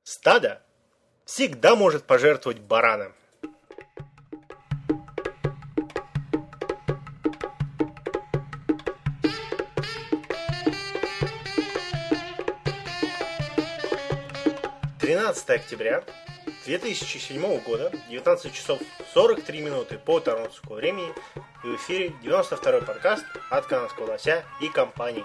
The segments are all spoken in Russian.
Стадо всегда может пожертвовать бараном. Октября 2007 года, 19 часов 43 минуты по торонтовскому времени, и в эфире 92-й подкаст от канадского лося и компании.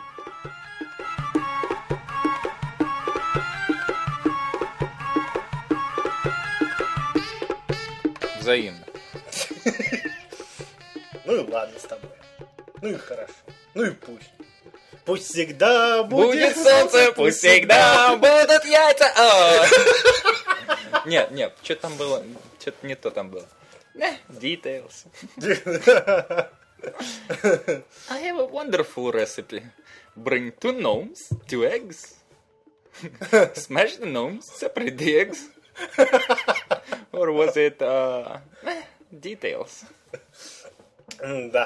Взаимно. Ну и ладно с тобой. Ну и хорошо. Ну и пусть. Пусть всегда будет солнце, пусть всегда будут яйца. Нет, что-то там было, что-то не то там было. Details. I have a wonderful recipe. Bring 2 gnomes, 2 eggs. Smash the gnomes, separate the eggs. Or was it details? Да.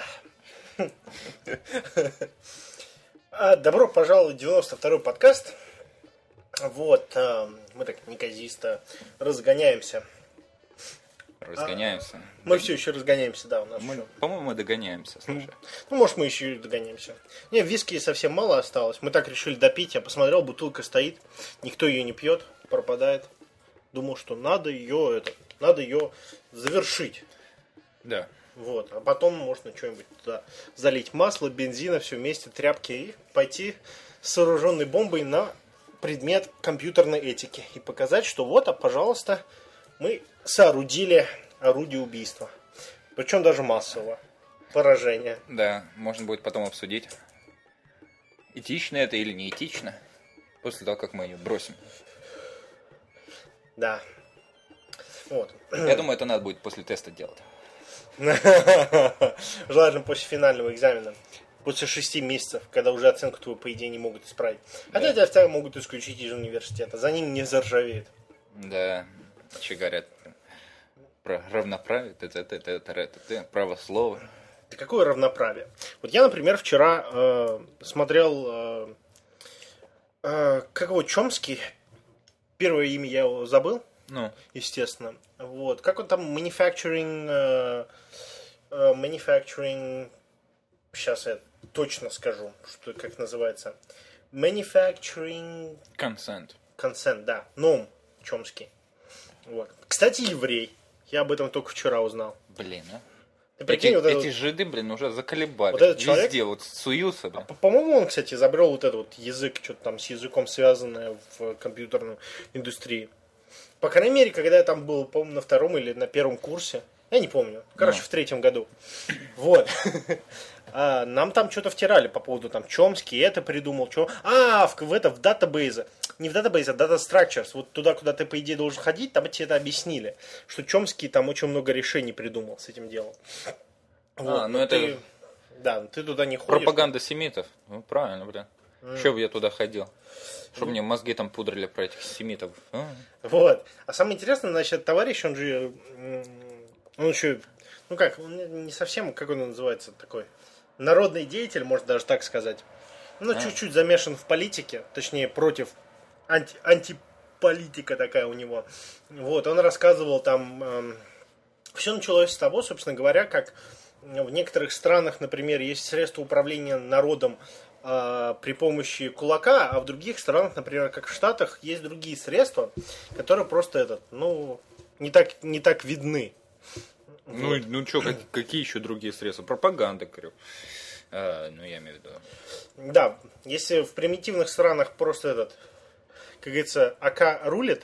Добро пожаловать в 92-й подкаст. Вот, мы так неказисто разгоняемся. Разгоняемся. Мы все еще разгоняемся, да, у нас еще. По-моему, мы догоняемся, слушай. Ну, может, мы еще и догоняемся. Не, виски совсем мало осталось. Мы так решили допить. Я посмотрел, бутылка стоит, никто ее не пьет, пропадает. Думал, что надо ее завершить. Да. Вот, а потом можно что-нибудь туда залить масло, бензина, все вместе, тряпки и пойти с вооруженной бомбой на предмет компьютерной этики и показать, что вот, пожалуйста, мы соорудили орудие убийства. Причем даже массового поражения. Да, можно будет потом обсудить, этично это или не этично, после того, как мы ее бросим. Да. Вот. Я думаю, это надо будет после теста делать. Желательно после финального экзамена. После 6 месяцев, когда уже оценку твою, по идее, не могут исправить. Хотя тебя вторые могут исключить из университета. За ним не заржавеет. Да. Что говорят про равноправие, право слова. Да какое равноправие? Вот я, например, вчера смотрел как его, Чомский. Первое имя я его забыл. Ну. Естественно. Вот. Как он там, manufacturing... Сейчас я точно скажу, что как называется. Manufacturing... Consent, да. Ном Чомский. Вот. Кстати, еврей. Я об этом только вчера узнал. Блин, а? Ты прикинь, эти жиды, блин, уже заколебали. Вот этот человек, везде вот суются. Да. По-моему, он, кстати, изобрел вот этот вот язык, что-то там с языком связанное в компьютерной индустрии. По крайней мере, когда я там был, по-моему, на 2-м или на 1-м курсе. Я не помню. Короче, в 3-м году. Вот. Нам там что-то втирали по поводу там Чомский, это придумал. В датабейзы. Не в датабейзе, а Data Structures. Вот туда, куда ты, по идее, должен ходить, там тебе это объяснили. Что Чомский там очень много решений придумал с этим делом. Вот, ну это... Да, ты туда не ходишь. Пропаганда семитов. Ну, правильно, блин. Что бы я туда ходил? Чтобы мне мозги там пудрили про этих семитов. Вот. А самое интересное, значит, товарищ, он же... Он еще... Ну как, он не совсем, как он называется, такой... Народный деятель, можно даже так сказать. Ну, чуть-чуть замешан в политике. Точнее, против... Антиполитика такая у него. Вот, он рассказывал там... Все началось с того, собственно говоря, как в некоторых странах, например, есть средства управления народом при помощи кулака, а в других странах, например, как в Штатах, есть другие средства, которые просто не так видны. Ну что, какие еще другие средства? Пропаганда, говорю. Я имею в виду. Да, если в примитивных странах просто как говорится, АК рулит,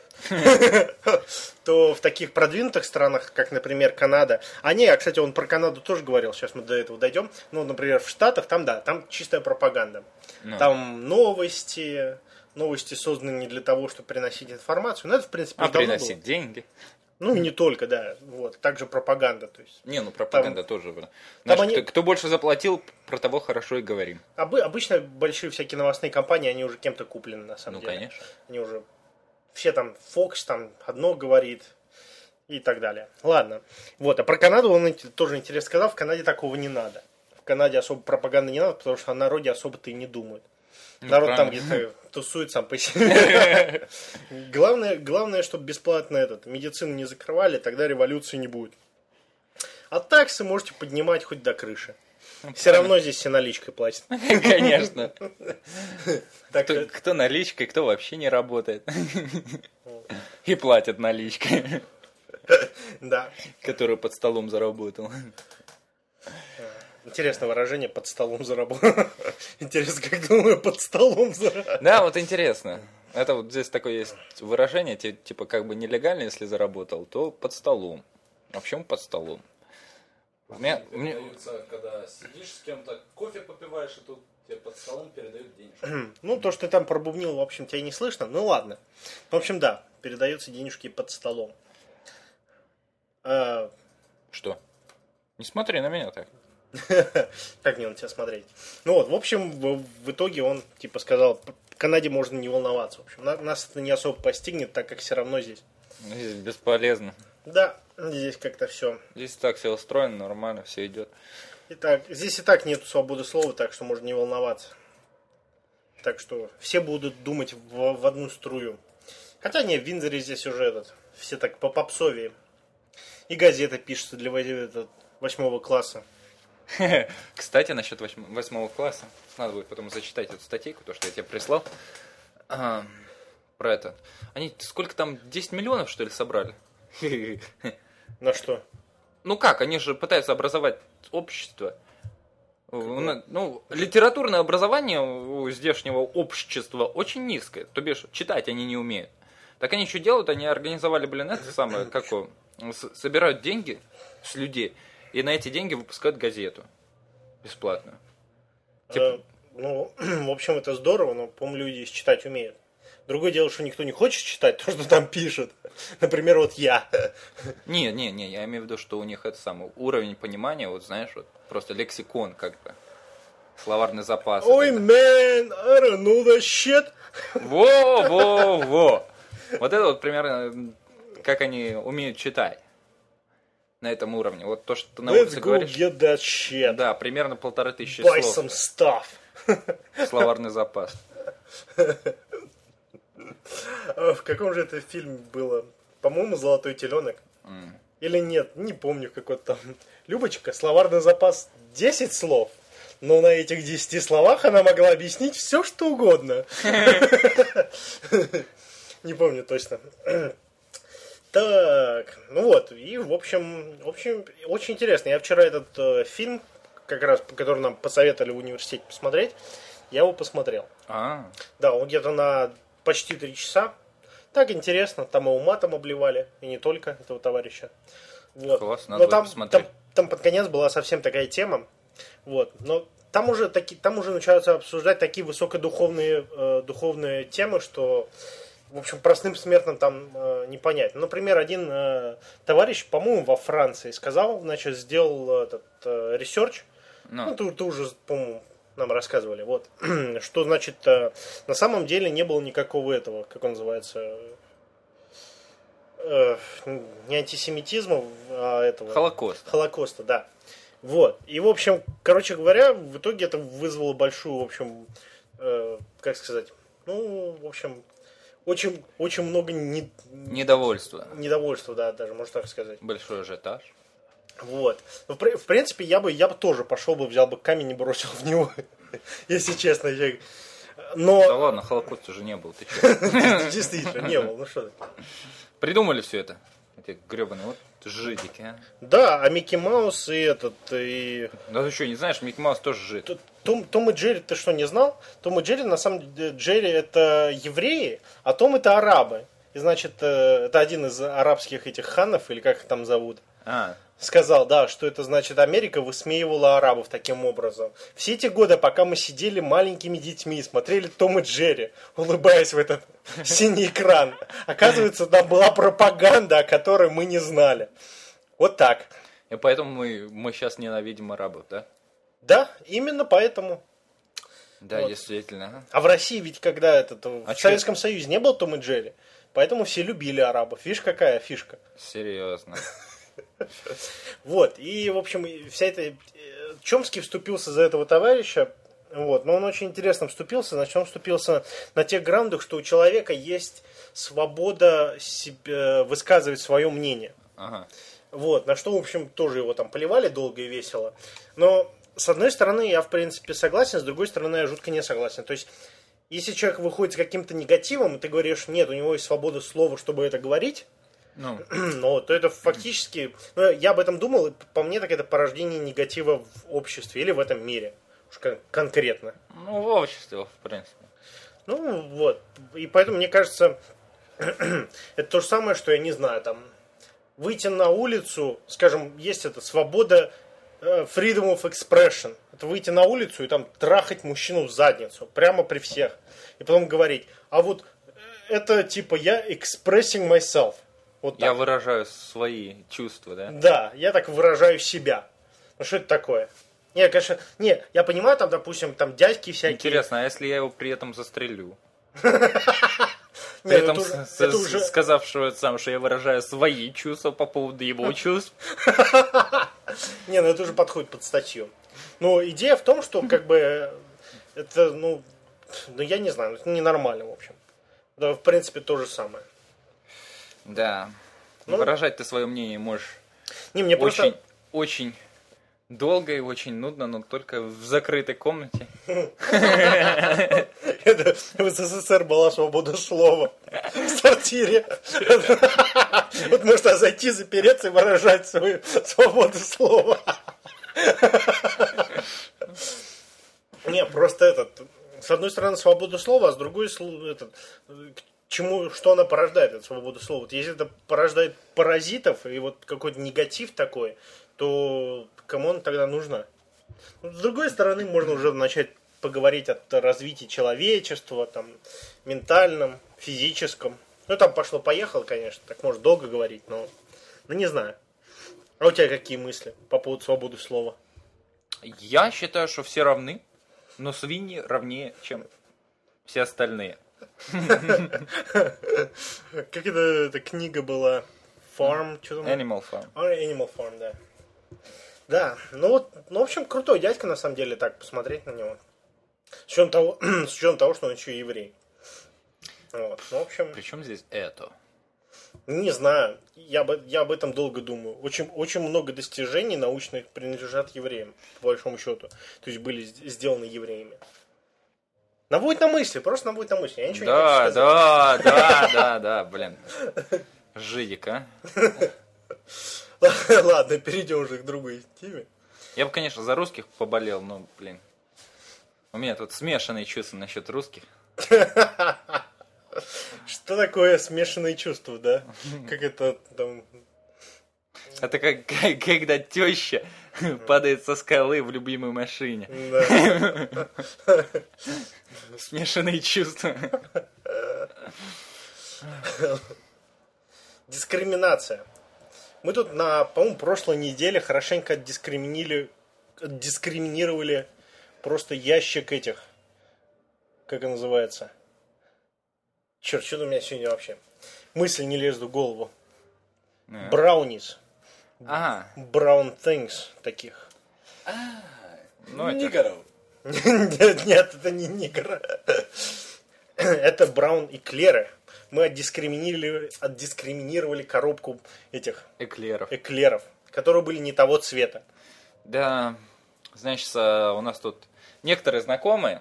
то в таких продвинутых странах, как, например, Канада, кстати, он про Канаду тоже говорил, сейчас мы до этого дойдем, например, в Штатах, там чистая пропаганда. Там новости созданы не для того, чтобы приносить информацию, но это, в принципе, приносить деньги. Ну, и не только, да. Вот. Также пропаганда. То есть, пропаганда тоже. Знаешь, кто больше заплатил, про того хорошо и говорим. Обычно большие всякие новостные компании, они уже кем-то куплены, на самом деле. Ну, конечно. Они уже... Все там, Fox там одно говорит и так далее. Ладно. Вот. А про Канаду он тоже интересно сказал. В Канаде такого не надо. В Канаде особо пропаганды не надо, потому что о народе особо-то и не думают. Народ там где-то тусует сам по себе. Главное, чтобы бесплатно медицину не закрывали, тогда революции не будет. А таксы можете поднимать хоть до крыши. Все равно здесь все наличкой платят. Конечно. Кто наличкой, кто вообще не работает. И платят наличкой. Да. Которую под столом заработал. Интересное выражение «под столом заработал». Интересно, как думаю, под столом заработал. Да, вот интересно. Это вот здесь такое есть выражение, типа как бы нелегально, если заработал, то под столом. А почему под столом? Мне когда сидишь с кем-то, кофе попиваешь, и тут тебе под столом передают денежку. Ну, то, что ты там пробубнил, в общем, тебя и не слышно. Ну, ладно. В общем, да, передаются денежки под столом. Что? Не смотри на меня так. Как мне на тебя смотреть? Ну вот, в общем, в итоге он типа сказал, в Канаде можно не волноваться. В общем, нас это не особо постигнет, так как все равно здесь. Здесь бесполезно. Да, здесь как-то все. Здесь так все устроено, нормально, все идет. Итак, здесь и так нету свободы слова, так что можно не волноваться. Так что все будут думать в одну струю. Хотя не, в Виндзоре здесь уже все так по попсовее. И газета пишется для 8 класса. Кстати, насчет 8 класса, надо будет потом зачитать эту статейку, то, что я тебе прислал, про это. Они сколько там, 10 миллионов, что ли, собрали? На что? Ну как, они же пытаются образовать общество. Ну, литературное образование у здешнего общества очень низкое, то бишь читать они не умеют. Так они что делают? Они организовали, это самое, собирают деньги с людей, и на эти деньги выпускают газету. Бесплатную. Ну, в общем, это здорово, но, по-моему, люди читать умеют. Другое дело, что никто не хочет читать то, что там пишут. Например, вот я. Не, я имею в виду, что у них это самый уровень понимания, вот знаешь, вот просто лексикон как бы. Словарный запас. Ой, man, I don't know that shit. Во. Вот это вот примерно, как они умеют читать. На этом уровне. Вот то, что ты на улице говоришь. Get that shit. Да, примерно 1500 Buy слов. some stuff. Словарный запас. В каком же это фильме было? По-моему, «Золотой теленок». Или нет, не помню, какой-то там. Любочка, словарный запас 10 слов. Но на этих 10 словах она могла объяснить все, что угодно. Не помню точно. Так, ну вот, и в общем, очень интересно. Я вчера этот фильм, как раз, который нам посоветовали в университете посмотреть, я его посмотрел. Да, он где-то на почти 3 часа. Так интересно, там его матом обливали, и не только этого товарища. Вот. Класс, надо посмотреть. Там под конец была совсем такая тема. Вот, но там уже начинаются обсуждать такие высокодуховные темы, что, в общем, простым смертным там не понять. Например, один товарищ, по-моему, во Франции сказал, значит, сделал этот ресерч. Ну, ты уже, по-моему, нам рассказывали, вот, что, значит, на самом деле не было никакого этого, как он называется, не антисемитизма, а этого... Холокоста, да. Вот. И, в общем, короче говоря, в итоге это вызвало большую, в общем, как сказать, ну, в общем, очень много недовольства. Недовольства, да, даже, можно так сказать. Большой ажиотаж. Вот. Но, в принципе, я бы тоже пошел бы, взял бы камень и бросил в него, если честно. Но... Да ладно, Холокоста же не был, ты что? Действительно, не был, ну что ты. Придумали все это, эти гребаные вот жидики, а? Да, а Микки Маус и и... Да ты что, не знаешь, Микки Маус тоже жид. Том и Джерри, ты что, не знал? Том и Джерри, на самом деле, Джерри это евреи, а Том это арабы. И, значит, это один из арабских этих ханов, или как их там зовут. Сказал, да, что это значит, Америка высмеивала арабов таким образом. Все эти годы, пока мы сидели маленькими детьми, смотрели Том и Джерри, улыбаясь в этот синий экран, оказывается, там была пропаганда, о которой мы не знали. Вот так. И поэтому мы сейчас ненавидим арабов, да? Да, именно поэтому. Да, вот. Действительно. А в России ведь когда в Советском Союзе не было Том и Джерри, поэтому все любили арабов. Видишь, какая фишка? Серьезно. Вот, и, в общем, вся эта... Чомский вступился за этого товарища, Вот. Но он очень интересно вступился. Значит, он вступился на тех граундах, что у человека есть свобода высказывать свое мнение. Ага. Вот. На что, в общем, тоже его там поливали долго и весело. Но, с одной стороны, я, в принципе, согласен, с другой стороны, я жутко не согласен. То есть, если человек выходит с каким-то негативом, и ты говоришь, нет, у него есть свобода слова, чтобы это говорить, ну, то это фактически... Ну, я об этом думал, и по мне так это порождение негатива в обществе или в этом мире. Уж конкретно. Ну, в обществе, в принципе. Ну, вот. И поэтому, мне кажется, это то же самое, что, я не знаю, там, выйти на улицу, скажем, есть эта свобода, freedom of expression. Это выйти на улицу и там трахать мужчину в задницу, прямо при всех. И потом говорить, а вот это типа я expressing myself. Вот я выражаю свои чувства, да? Да, я так выражаю себя. Ну что это такое? Не, конечно, не, я понимаю, там, допустим, там дядьки всякие. Интересно, а если я его при этом застрелю? При Нет, этом это уже... сказавшего сам, что я выражаю свои чувства по поводу его чувств. Не, ну это уже подходит под статью. Но идея в том, что как бы это, ну я не знаю, это ненормально, в общем. Да, в принципе, то же самое. Да. Ну, выражать ты свое мнение можешь не, мне очень, просто... очень долго и очень нудно, но только в закрытой комнате. Это в СССР была свобода слова в сортире. Вот можно зайти, запереться и выражать свою свободу слова. Не, просто с одной стороны свобода слова, а с другой что она порождает, эта свобода слова. Вот если это порождает паразитов и вот какой-то негатив такой, то кому она тогда нужна? С другой стороны, можно уже начать поговорить о развитии человечества, там, ментальном, физическом. Ну, там пошло-поехало, конечно, так можно долго говорить, но не знаю. А у тебя какие мысли по поводу свободы слова? Я считаю, что все равны, но свиньи равнее, чем все остальные. Как эта книга была? Farm? Что там? Animal Farm. Animal Farm, да. Да, ну, в общем, крутой дядька, на самом деле, так посмотреть на него. С учетом того, что он еще и еврей. Вот. Ну, в общем... Причем здесь это? Не знаю. Я об этом долго думаю. Очень много достижений научных принадлежат евреям, по большому счету. То есть были сделаны евреями. Наводит на мысли, просто наводит на мысли. Я ничего не хочу сказать. Да, блин. Жидик, а? Ладно, перейдем уже к другой теме. Я бы, конечно, за русских поболел, но, блин. У меня тут смешанные чувства насчет русских. Что такое смешанные чувства, да? Как это там... Это когда теща падает со скалы в любимой машине. Да. Смешанные чувства. Дискриминация. Мы тут по-моему, прошлой неделе хорошенько дискриминировали просто ящик этих, как это называется? Черт, что у меня сегодня вообще? Мысли не лезут в голову. Браунис. Ага. Brown things таких. Нигеров. Нет, это не нигер. Это браун эклеры. Мы отдискриминировали коробку этих эклеров, которые были не того цвета. Да, значит, у нас тут некоторые знакомые,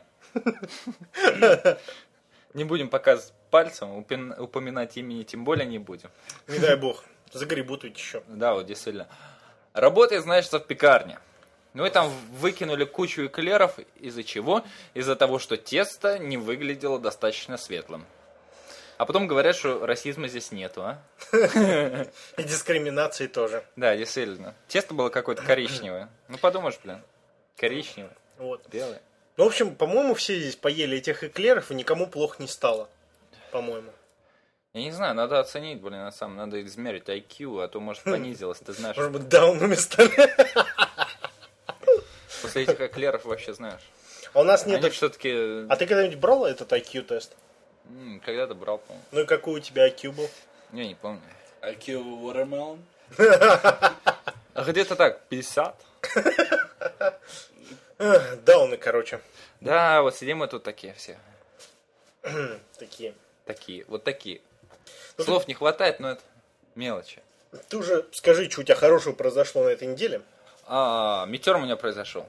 не будем показывать пальцем, упоминать имени тем более не будем. Не дай бог, загребут ведь еще. Да, вот действительно. Работает, значит, в пекарне. Ну и там выкинули кучу эклеров. Из-за чего? Из-за того, что тесто не выглядело достаточно светлым. А потом говорят, что расизма здесь нету, а? И дискриминации тоже. Да, действительно. Тесто было какое-то коричневое. Ну подумаешь, блин. Коричневое. Вот. Белое. Ну, в общем, по-моему, все здесь поели этих эклеров, и никому плохо не стало. По-моему. Я не знаю, надо оценить, блин, на самом надо измерить IQ, а то, может, понизилось, ты знаешь. Может быть, даунами стали. После этих эклеров вообще знаешь. А у нас нет... Они все-таки... А ты когда-нибудь брал этот IQ-тест? Когда-то брал, по-моему. Ну и какой у тебя IQ был? Я не помню. IQ Watermelon. А где-то так, 50. Дауны, короче. Да, вот сидим мы тут такие все. Такие. Такие, вот такие. Ну, Слов не хватает, но это мелочи. Ты уже скажи, что у тебя хорошего произошло на этой неделе. Метеор у меня произошел.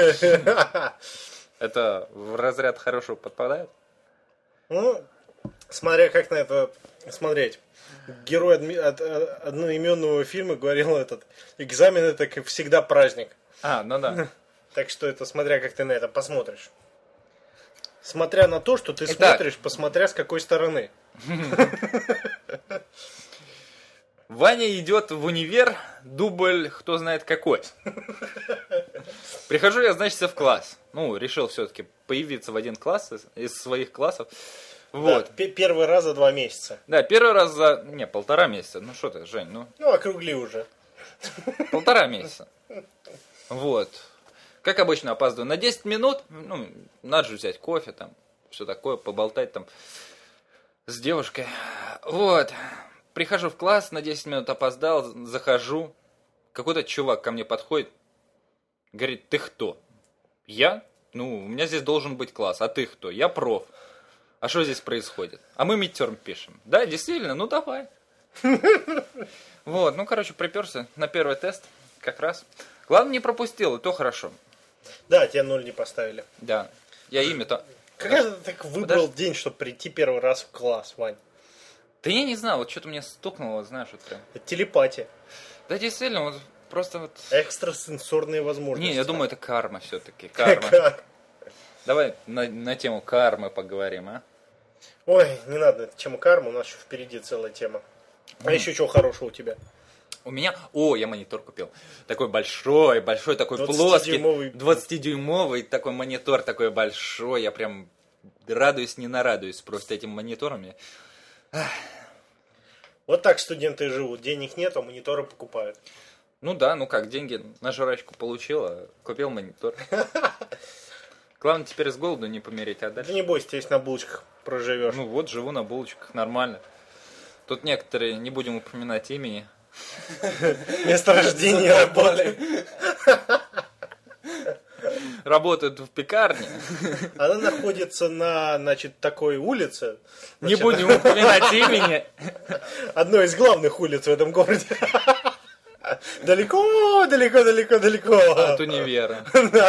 Это в разряд хорошего подпадает? Ну, смотря как на это смотреть. Герой одноименного фильма говорил экзамен это как всегда праздник. Ну да. Так что это смотря как ты на это посмотришь. Смотря на то, что ты Итак. смотришь, посмотря с какой стороны. Ваня идет в универ, дубль кто знает какой. Прихожу я, значит, в класс. Решил все-таки появиться в один класс из своих классов. Вот. Да, первый раз за 2 месяца. Да, первый раз за... 1,5 месяца. Ну что ты, Жень, Округли уже. 1,5 месяца. Вот. Как обычно, опаздываю на 10 минут. Надо же взять кофе, там, все такое, поболтать там с девушкой. Вот. Прихожу в класс, на 10 минут опоздал, захожу. Какой-то чувак ко мне подходит, говорит, ты кто? Я? У меня здесь должен быть класс. А ты кто? Я проф. А что здесь происходит? А мы мидтерм пишем. Да, действительно, давай. Вот, приперся на первый тест, как раз. Главное, не пропустил, и то хорошо. Да, тебе 0 не поставили. Да, я имя-то... Как ты так выбрал день, чтобы прийти первый раз в класс, Вань? Да я не знаю, вот что-то мне стукнуло, знаешь, вот прям. Это телепатия. Да, действительно, вот просто вот... Экстрасенсорные возможности. Не, я думаю, это карма все-таки. Карма. Как? Давай на тему кармы поговорим, а? Ой, не надо, это тема кармы, у нас еще впереди целая тема. А еще чего хорошего у тебя? У меня... я монитор купил. Такой большой, такой 20-дюймовый. плоский. 20-дюймовый такой монитор, такой большой. Я прям радуюсь, не нарадуюсь просто этим монитором. Вот так студенты живут. Денег нет, а мониторы покупают. Деньги на жрачку получила, купил монитор. Главное теперь с голоду не помереть, а дальше... Да не бойся, ты если на булочках проживешь. Живу на булочках, нормально. Тут некоторые, не будем упоминать имени. Место рождения работы. Работают в пекарне. Она находится на, такой улице. Не будем упоминать имени. Одной из главных улиц в этом городе. Далеко. От универа.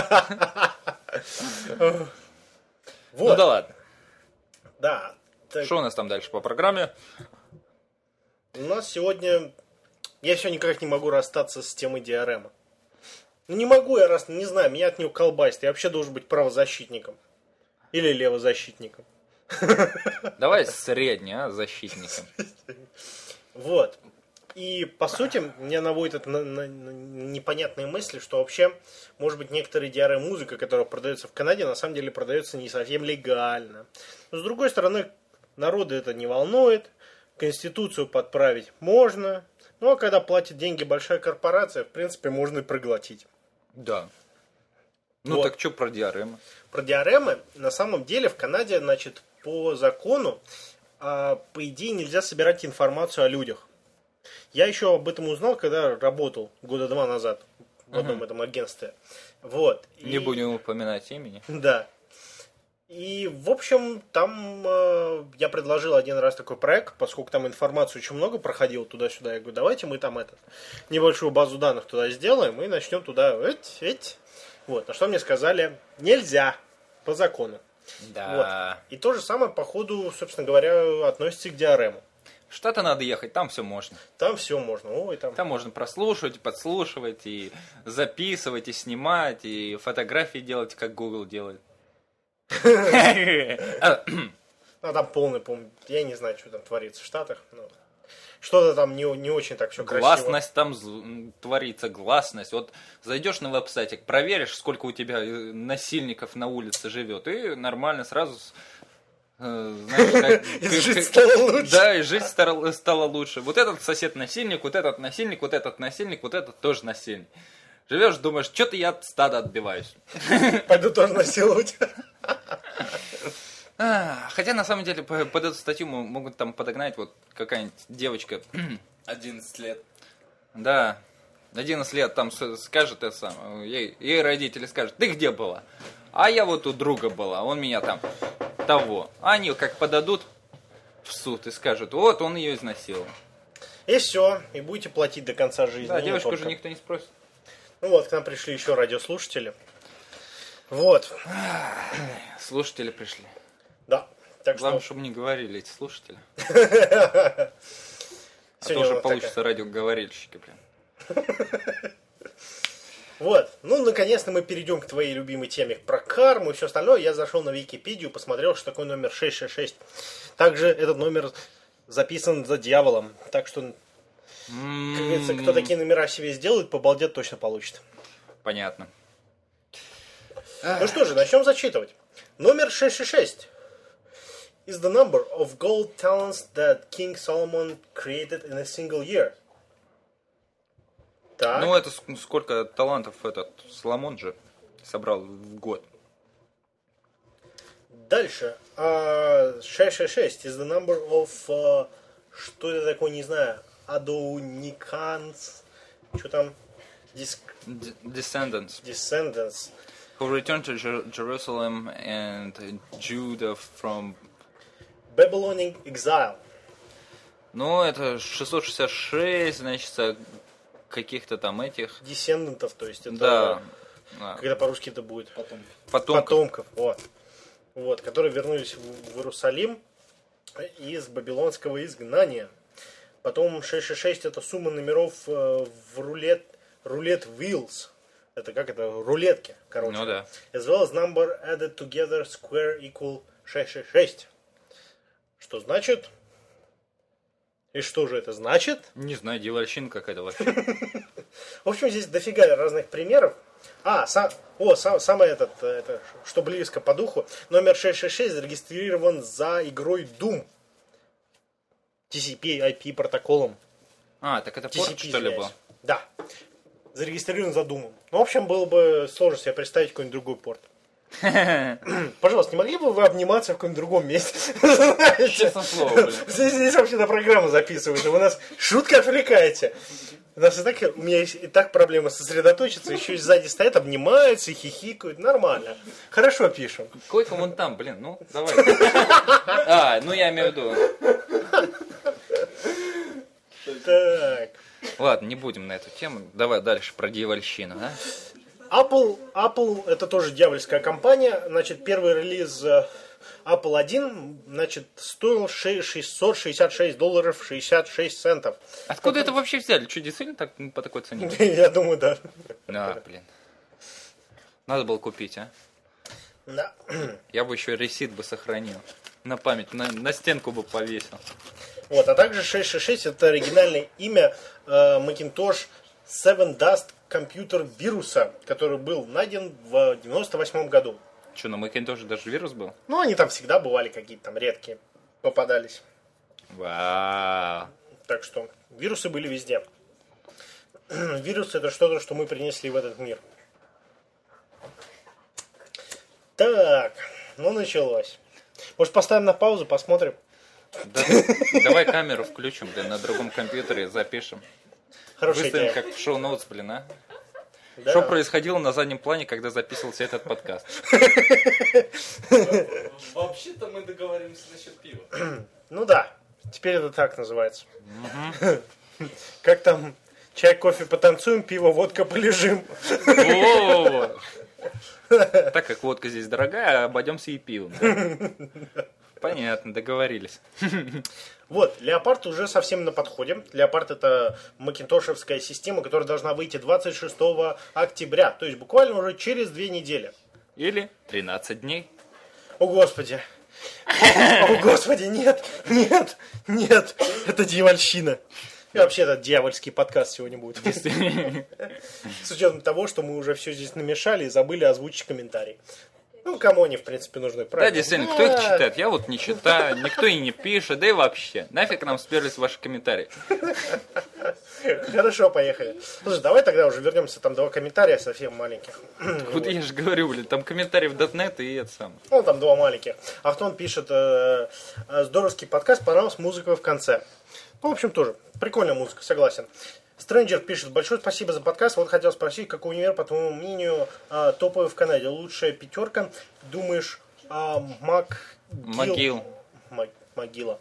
Вот. Да ладно. Да. Что у нас там дальше по программе? У нас сегодня... Я все никак не могу расстаться с темой диарема. Не могу я, не знаю, меня от нее колбасит. Я вообще должен быть правозащитником. Или левозащитником. Давай средний, защитником. Вот. И, по сути, меня наводит это на непонятные мысли, что вообще, может быть, некоторые диарем-музыка, которая продается в Канаде, на самом деле продается не совсем легально. Но, с другой стороны, народа это не волнует. Конституцию подправить можно. Ну, а когда платит деньги большая корпорация, в принципе, можно и проглотить. Да. Так что про диаремы? Про диаремы, на самом деле, в Канаде, по закону, по идее, нельзя собирать информацию о людях. Я еще об этом узнал, когда работал 2 года назад в одном этом агентстве. Вот. Не будем упоминать имени. Да. И, в общем, там я предложил один раз такой проект, поскольку там информации очень много проходило туда-сюда. Я говорю, давайте мы там небольшую базу данных туда сделаем и начнем туда... Вот. На что мне сказали, нельзя по закону. Да. Вот. И то же самое, по ходу, собственно говоря, относится и к диарему. В Штаты надо ехать, там все можно. Там все можно. Там можно прослушивать, подслушивать, и записывать, и снимать, и фотографии делать, как Google делает. Там полный, я не знаю, что там творится в Штатах. Но что-то там не очень так все красиво. Гласность там творится, гласность. Вот зайдешь на веб-сайтик, проверишь, сколько у тебя насильников на улице живет, и нормально сразу... Жить стало лучше. Да, и жить стало лучше. Вот этот сосед насильник, вот этот насильник, вот этот насильник, вот этот тоже насильник. Живешь, думаешь, что-то я от стада отбиваюсь. Пойду тоже насиловать. Хотя, на самом деле, под эту статью могут там подогнать вот какая-нибудь девочка. 11 лет. Да. 11 лет там скажет это самое, ей родители скажут, ты где была? А я вот у друга была, он меня там того. А они как подадут в суд и скажут, вот он ее изнасиловал. И все, и будете платить до конца жизни. Да, и не девочку только. уже никто не спросит. Ну вот, к нам пришли еще радиослушатели. Вот. Слушатели пришли. Да. Так Главное, что... чтобы не говорили эти слушатели. А Сегодня то уже вот получится радиоговорильщики, блин. Вот. Ну, наконец-то мы перейдем к твоей любимой теме про карму и все остальное. Я зашел на Википедию, посмотрел, что такое номер 666. Также этот номер записан за дьяволом. Так что, как говорится, кто такие номера себе сделает, побалдет точно получит. Понятно. Ну что же, начнем зачитывать. Номер 666 is the number of gold talents that King Solomon created in a single year. Так. Ну, это сколько талантов этот Соломон же собрал в год. Дальше. 666 is the number of... что это такое, не знаю. Адониканс. Что там? Descendants. Descendants. Who returned to Jerusalem and Judah from... Babylonian exile. Ну, это 666, значит, каких-то там этих... Десцендантов, то есть это... Да. Когда по-русски это будет? Потомков. Вот, которые вернулись в Иерусалим из вавилонского изгнания. Потом 666 это сумма номеров в рулет wheels. Это как это? Рулетки, короче. Ну да. As well as number added together square equal 666. Что значит? И что же это значит? Не знаю, дьявольщина какая-то вообще. В общем, здесь дофига разных примеров. Самое это, что близко по духу. Номер 666 зарегистрирован за игрой Doom. TCP/IP протоколом. Так это порт, что ли, был? Да. Зарегистрирован за Doom. Ну, в общем, было бы сложно себе представить какой-нибудь другой порт. Пожалуйста, не могли бы вы обниматься в каком-нибудь другом месте? Честное слово, блин. Здесь вообще-то программа записывается. Вы нас шутко отвлекаете. У меня и так проблема сосредоточиться. Еще и сзади стоят, обнимаются и хихикают. Нормально. Хорошо пишем. Койка вон там, блин, ну, давай. Ну я имею в виду. Так. Ладно, не будем на эту тему. Давай дальше про дьявольщину, да? Apple это тоже дьявольская компания. Значит, первый релиз Apple 1, значит, стоил $666 66 центов. Откуда это вообще взяли? Что, действительно так, по такой цене? Я думаю, да. Блин. Надо было купить, а? Да. Я бы еще ресит бы сохранил. На память, на стенку бы повесил. Вот, а также 666 это оригинальное имя Macintosh 7 Dust компьютер вируса, который был найден в 98 году. Что, на Macintosh даже вирус был? Ну, они там всегда бывали какие-то там редкие, попадались. Вау. Так что вирусы были везде. Вирус это что-то, что мы принесли в этот мир. Так, ну началось. Может, поставим на паузу, посмотрим? Давай камеру включим, блин, на другом компьютере запишем. Хорошая Выставим идея. как в шоу-ноутс, блин, а? Да. Что происходило на заднем плане, когда записывался этот подкаст? Вообще-то мы договоримся насчет пива. Ну да, теперь это так называется. Как там? Чай, кофе, потанцуем, пиво, водка, полежим. Во-во-во. Так как водка здесь дорогая, обойдемся и пивом. Да? Понятно, договорились. Вот, Leopard уже совсем на подходе. Leopard это макинтошевская система, которая должна выйти 26 октября. То есть буквально уже через 2 недели. Или 13 дней. О господи. О господи, нет, нет, нет. Это дьявольщина. И вообще этот дьявольский подкаст сегодня будет. С учетом того, что мы уже все здесь намешали и забыли озвучить комментарий. Ну, кому они, в принципе, нужны, правильно? Да, действительно, кто их читает? Я вот не читаю, никто и не пишет, да и вообще. Нафиг нам сперлись ваши комментарии. Хорошо, поехали. Слушай, давай тогда уже вернемся, там 2 комментария совсем маленьких. Вот я же говорю, блин, там комментарии в .NET и это самое. Ну, там 2 маленьких. Ахтон пишет, здоровский подкаст, понравилась музыка в конце. Ну, в общем, тоже. Прикольная музыка, согласен. Стрэнджер пишет: большое спасибо за подкаст. Вот хотел спросить, какой универ, по твоему мнению, топовый в Канаде? Лучшая пятерка? Думаешь, МcGill. Могила.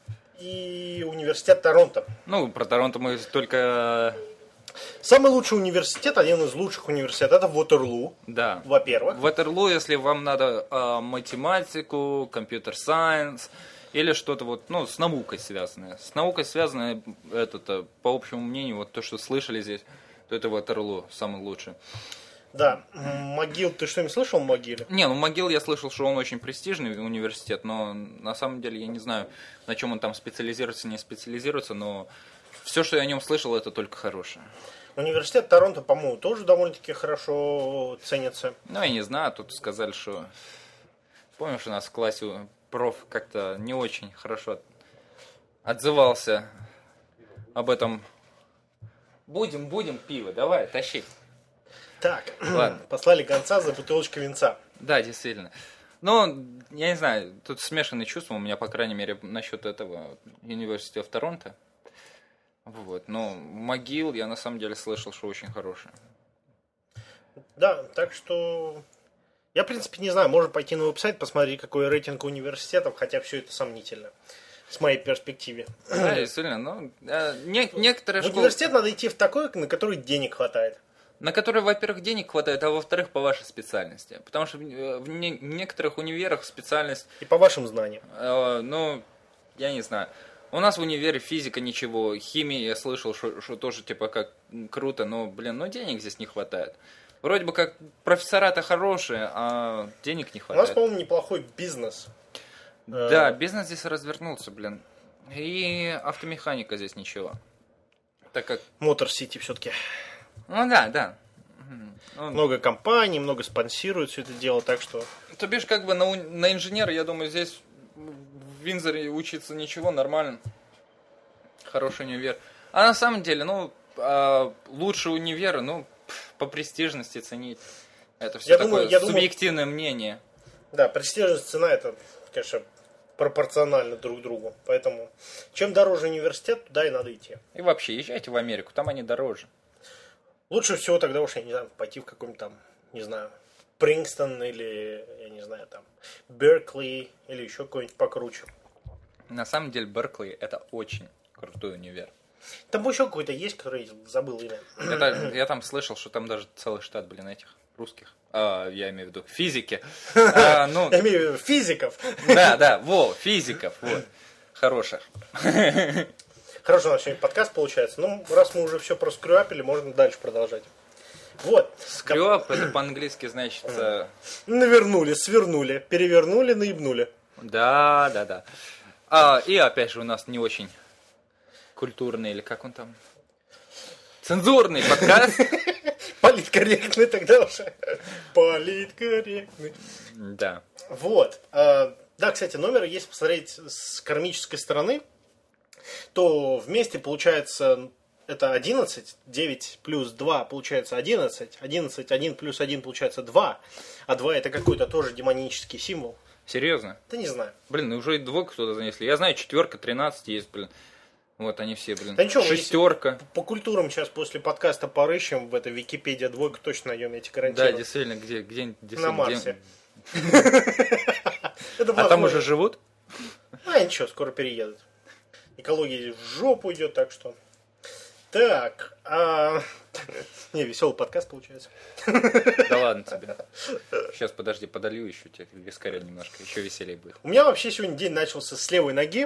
И университет Торонто. Ну, про Торонто мы только... Самый лучший университет, один из лучших университетов, это Ватерлоо. Да. Во-первых. Ватерлоо, если вам надо математику, компьютер-сайенс или что-то вот, ну, с наукой связанное. С наукой связанное, это, по общему мнению, вот то, что слышали здесь, то это Ватерлоо самый лучший. Да. МcGill, ты что-нибудь слышал о МcGill? Не, ну МcGill я слышал, что он очень престижный университет, но на самом деле я не знаю, на чем он там специализируется, не специализируется, но все, что я о нем слышал, это только хорошее. Университет Торонто, по-моему, тоже довольно-таки хорошо ценится. Ну, я не знаю, тут сказали, что... Помнишь, у нас в классе проф как-то не очень хорошо отзывался об этом. Будем пиво, давай, тащи. Так, Ладно. Послали гонца за бутылочкой винца. Да, действительно. Но, я не знаю, тут смешанные чувства у меня, по крайней мере, насчет этого университета в Торонто. Вот, но МcGill я на самом деле слышал, что очень хороший. Да, так что... Я, в принципе, не знаю, можно пойти на веб-сайт, посмотреть, какой рейтинг университетов, хотя все это сомнительно, с моей перспективы. Да, действительно, но некоторые в школы... университет надо идти в такой, на который денег хватает. На который, во-первых, денег хватает, а во-вторых, по вашей специальности. Потому что в некоторых универах специальность... И по вашим знаниям. Ну, я не знаю. У нас в универе физика ничего, химия, я слышал, что тоже типа как круто, но, блин, денег здесь не хватает. Вроде бы как профессора-то хорошие, а денег не У хватает. нас, по-моему, неплохой бизнес. Да, бизнес здесь развернулся, блин. И автомеханика здесь ничего. Так как... Мотор Сити все-таки. Ну да. Много компаний, много спонсируют все это дело, так что... То бишь, как бы на инженера, я думаю, здесь в Виндзоре учиться ничего, нормально. Хороший универ. А на самом деле, лучшие универы, по престижности ценить. Это все субъективное мнение. Да, престижность, цена, это, конечно, пропорционально друг другу. Поэтому, чем дороже университет, туда и надо идти. И вообще, езжайте в Америку, там они дороже. Лучше всего тогда уж, я не знаю, пойти в какой-нибудь там, не знаю, Принстон или, я не знаю, там, Беркли или еще какой-нибудь покруче. На самом деле, Беркли это очень крутой универ. Там еще какой-то есть, который забыл имя. Я там слышал, что там даже целый штат, этих русских. Я имею в виду физики. Я имею в виду физиков. Да, физиков, хороших. Хорошо, у нас сегодня подкаст получается. Раз мы уже все проскрюапили, можно дальше продолжать. Вот. Скрюап, это по-английски значит... Навернули, свернули, перевернули, наебнули. Да. И опять же у нас не очень культурный, или как он там? Цензурный подкаст. Политкорректный тогда уже. Политкорректный. Да. Вот. Да, кстати, номер, если посмотреть с кармической стороны, то вместе получается это 11, 9 плюс 2 получается 11, 11, 1 плюс 1 получается 2, а 2 это какой-то тоже демонический символ. Серьезно? Да не знаю. Блин, уже и двойку кто-то занесли. Я знаю, 4, 13 есть, блин. Вот они все, блин. Да ничего, 6. По культурам сейчас после подкаста порыщем, в этой Википедия двойку точно найдем, я тебе гарантирую. Да, действительно, где на Марсе. А там уже живут? Ничего, скоро переедут. Экология в жопу идет, так что... Так, не, веселый подкаст получается. Да ладно тебе. Сейчас, подожди, подолью еще тебе вискаря немножко, еще веселее будет. У меня вообще сегодня день начался с левой ноги.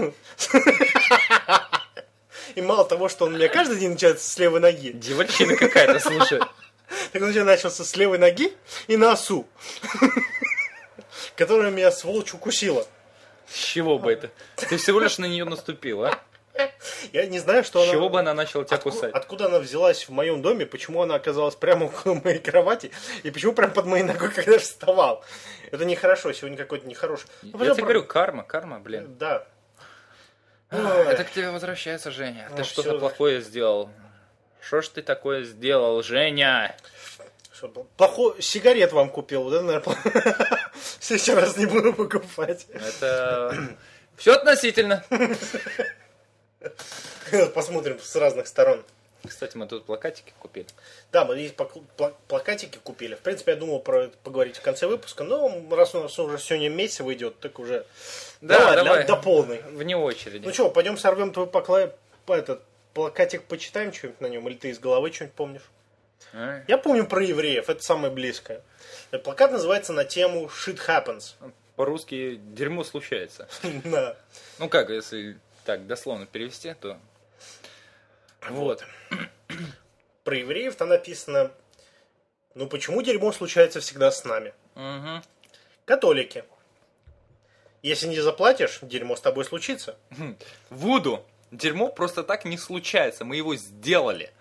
И мало того, что он у меня каждый день начинается с левой ноги. Девольщина какая-то, слушай. Так он начался с левой ноги и носу, которая меня сволочь укусила. С чего бы это? Ты всего лишь на нее наступил, а? Я не знаю, что она... С чего бы она начала тебя кусать? Откуда она взялась в моем доме, почему она оказалась прямо около моей кровати, и почему прямо под моей ногой, когда я вставал. Это нехорошо, сегодня какой-то нехороший. Я тебе говорю, карма, блин. Да. Это к тебе возвращается, Женя. Ты что-то плохое сделал. Что ж ты такое сделал, Женя? Плохой сигарет вам купил, да, наверное? В следующий раз не буду покупать. Это все относительно. Посмотрим с разных сторон. Кстати, мы тут плакатики купили. Да, мы здесь плакатики купили. В принципе, я думал про это поговорить в конце выпуска, но раз у нас уже сегодня месяц выйдет, так уже давай. До полной. Вне очереди. Ну что, пойдем сорвем твой этот плакатик, почитаем что-нибудь на нем, или ты из головы что-нибудь помнишь? Я помню про евреев, это самое близкое. Плакат называется на тему «Shit happens». По-русски «дерьмо случается». Да. Ну как, если так дословно перевести, то... Вот. Про евреев там написано: ну почему дерьмо случается всегда с нами? Угу. Католики. Если не заплатишь, дерьмо с тобой случится. Вуду. Дерьмо просто так не случается. Мы его сделали.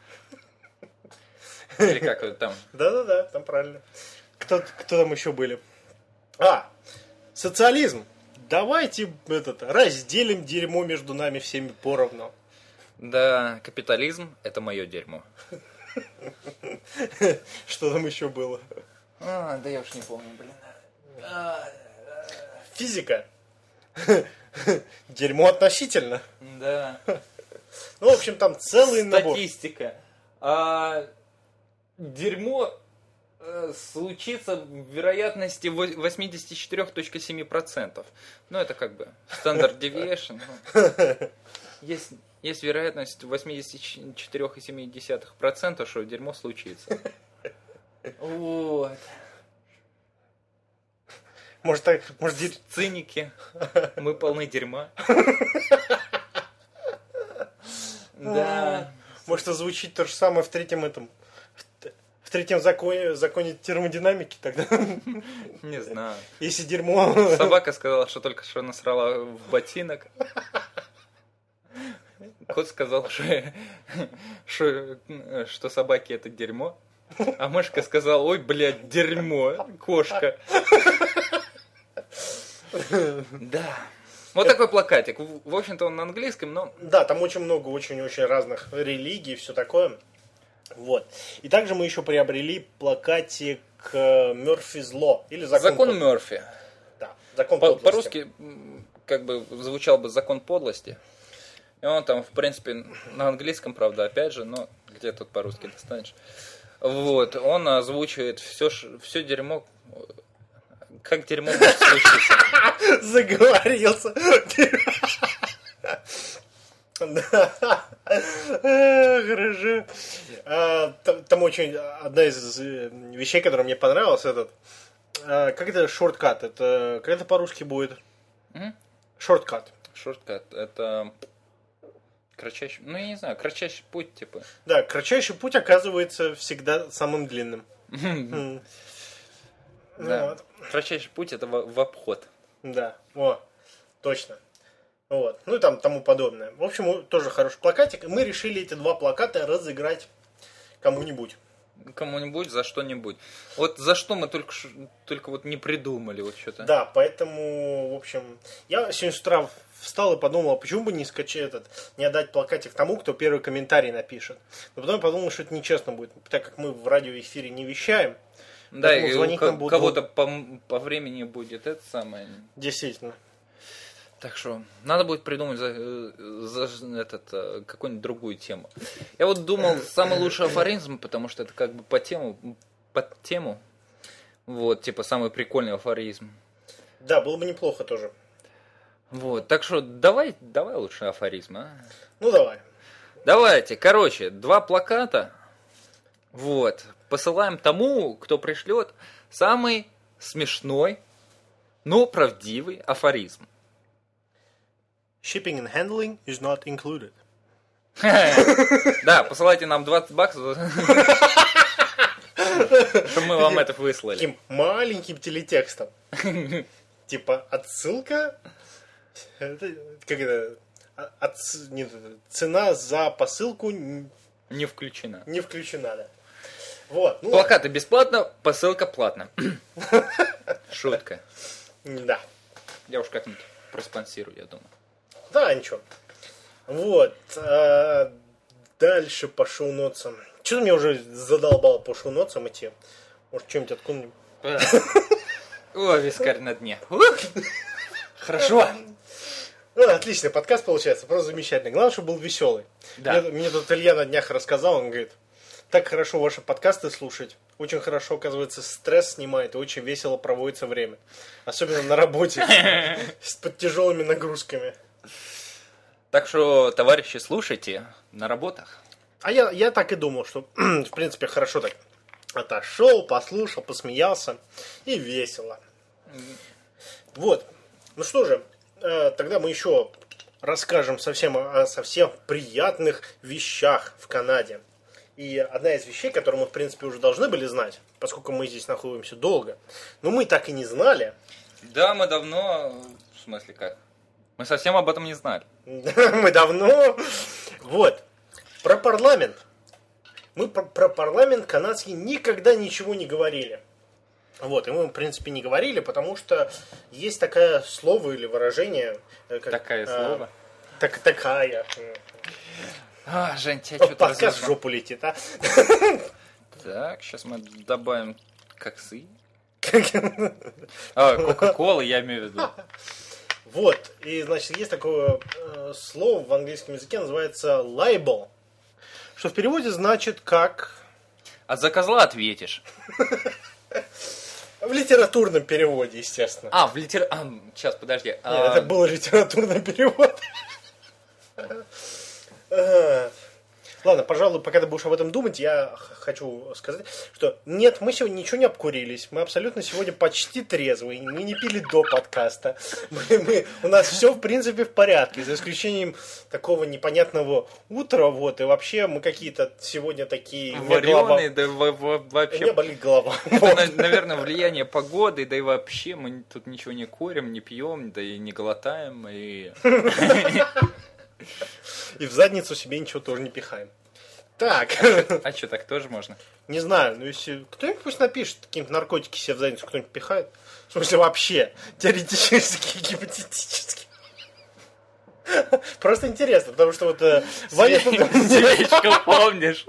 Или как это там? Да, там правильно. Кто там еще были? Социализм. Давайте разделим дерьмо между нами всеми поровну. Да, капитализм – это мое дерьмо. Что там еще было? Да я уж не помню, блин. Физика. Дерьмо относительно. Да. Ну, в общем, там целый набор. Статистика. Дерьмо случится в вероятности 84.7%. Ну, это как бы стандарт deviation. Есть вероятность 84,7%, что дерьмо случится. Вот. Может, циники. Мы полны дерьма. Да. Может, звучит то же самое в третьем законе термодинамики тогда. Не знаю. Если дерьмо... Собака сказала, что только что насрала в ботинок. Кот сказал, что собаки это дерьмо. А мышка сказала: ой, блядь, дерьмо, кошка. Да. Вот такой плакатик. В общем-то, он на английском, но... Да, там очень много, очень-очень разных религий и все такое. Вот. И также мы еще приобрели плакатик Murphy's Law. Или закон Мёрфи. Да, закон подлости. По-русски как бы звучал бы закон подлости. И он там, в принципе, на английском, правда, опять же, но где тут по-русски достанешь. Вот, он озвучивает все дерьмо, как дерьмо может случиться. Заговорился. Хорошо. Там очень одна из вещей, которая мне понравилась, как это шорткат? Это как это по-русски будет? Шорткат. Шорткат это кратчайший, ну я не знаю, кратчайший путь типа. Да, кратчайший путь оказывается всегда самым длинным. Да. Кратчайший путь это в обход. Да, точно. Вот. Ну и там тому подобное. В общем, тоже хороший плакатик. И мы решили эти два плаката разыграть кому-нибудь. Кому-нибудь за что-нибудь. Вот за что мы только вот не придумали вот что-то. Да, поэтому, в общем, я сегодня с утра встал и подумал, почему бы не не отдать плакатик тому, кто первый комментарий напишет. Но потом я подумал, что это нечестно будет, так как мы в радиоэфире не вещаем. Да, и у кого-то по времени будет это самое. Действительно. Так что надо будет придумать какую-нибудь другую тему. Я вот думал, самый лучший афоризм, потому что это как бы под тему. Вот, типа самый прикольный афоризм. Да, было бы неплохо тоже. Вот, так что давай лучше афоризм, а? Ну давай. Давайте, короче, 2 плаката. Вот, посылаем тому, кто пришлет самый смешной, но правдивый афоризм. Shipping and handling is not included. Да, посылайте нам $20, чтобы мы вам это выслали. Таким маленьким телетекстом. Типа отсылка. Как это? Цена за посылку не включена. Не включена, да. Вот. Плакаты бесплатно, посылка платно. Шутка. Да. Я уж как-нибудь проспонсирую, я думаю. Да, ничего. Вот. Дальше по шоу-нотсам. Что-то меня уже задолбало по шоу-нотсам идти. Может, что-нибудь откуда-нибудь. О, вискарь на дне. Хорошо. Ну, отличный подкаст получается, просто замечательный. Главное, чтобы был веселый. Да. Мне тут Илья на днях рассказал, он говорит, так хорошо ваши подкасты слушать, очень хорошо, оказывается, стресс снимает и очень весело проводится время. Особенно на работе, под тяжелыми нагрузками. Так что, товарищи, слушайте на работах. А я так и думал, что, в принципе, хорошо так отошел, послушал, посмеялся и весело. Вот. Ну что же, тогда мы еще расскажем о совсем приятных вещах в Канаде. И одна из вещей, которую мы, в принципе, уже должны были знать, поскольку мы здесь находимся долго, но мы так и не знали. Да, мы давно... В смысле, как? Мы совсем об этом не знали. Мы давно... Вот. Про парламент. Мы про парламент канадский никогда ничего не говорили. Вот, и мы, в принципе, не говорили, потому что есть такое слово или выражение... Такое слово? Такая. Жень, тебя что-то подкаст в жопу летит, а? Так, сейчас мы добавим коксы. Кока-колы, я имею в виду. Вот, и, значит, есть такое слово в английском языке, называется libel, что в переводе значит как... А за козла ответишь. В литературном переводе, естественно. Сейчас, подожди. Нет, это был литературный перевод. Ладно, пожалуй, пока ты будешь об этом думать, я хочу сказать, что нет, мы сегодня ничего не обкурились. Мы абсолютно сегодня почти трезвые. Мы не пили до подкаста. У нас все, в принципе, в порядке. За исключением такого непонятного утра. Вот, и вообще мы какие-то сегодня такие... Вареные, да вообще... У меня болит голова. Это, наверное, влияние погоды, да и вообще мы тут ничего не курим, не пьем, да и не глотаем, и... И в задницу себе ничего тоже не пихаем. Так. А что, так тоже можно? Не знаю, ну если... Кто-нибудь пусть напишет, какие-нибудь наркотики себе в задницу кто-нибудь пихает. В смысле, вообще. Теоретически, гипотетически. Просто интересно, потому что вот... Ваня... Свечку помнишь?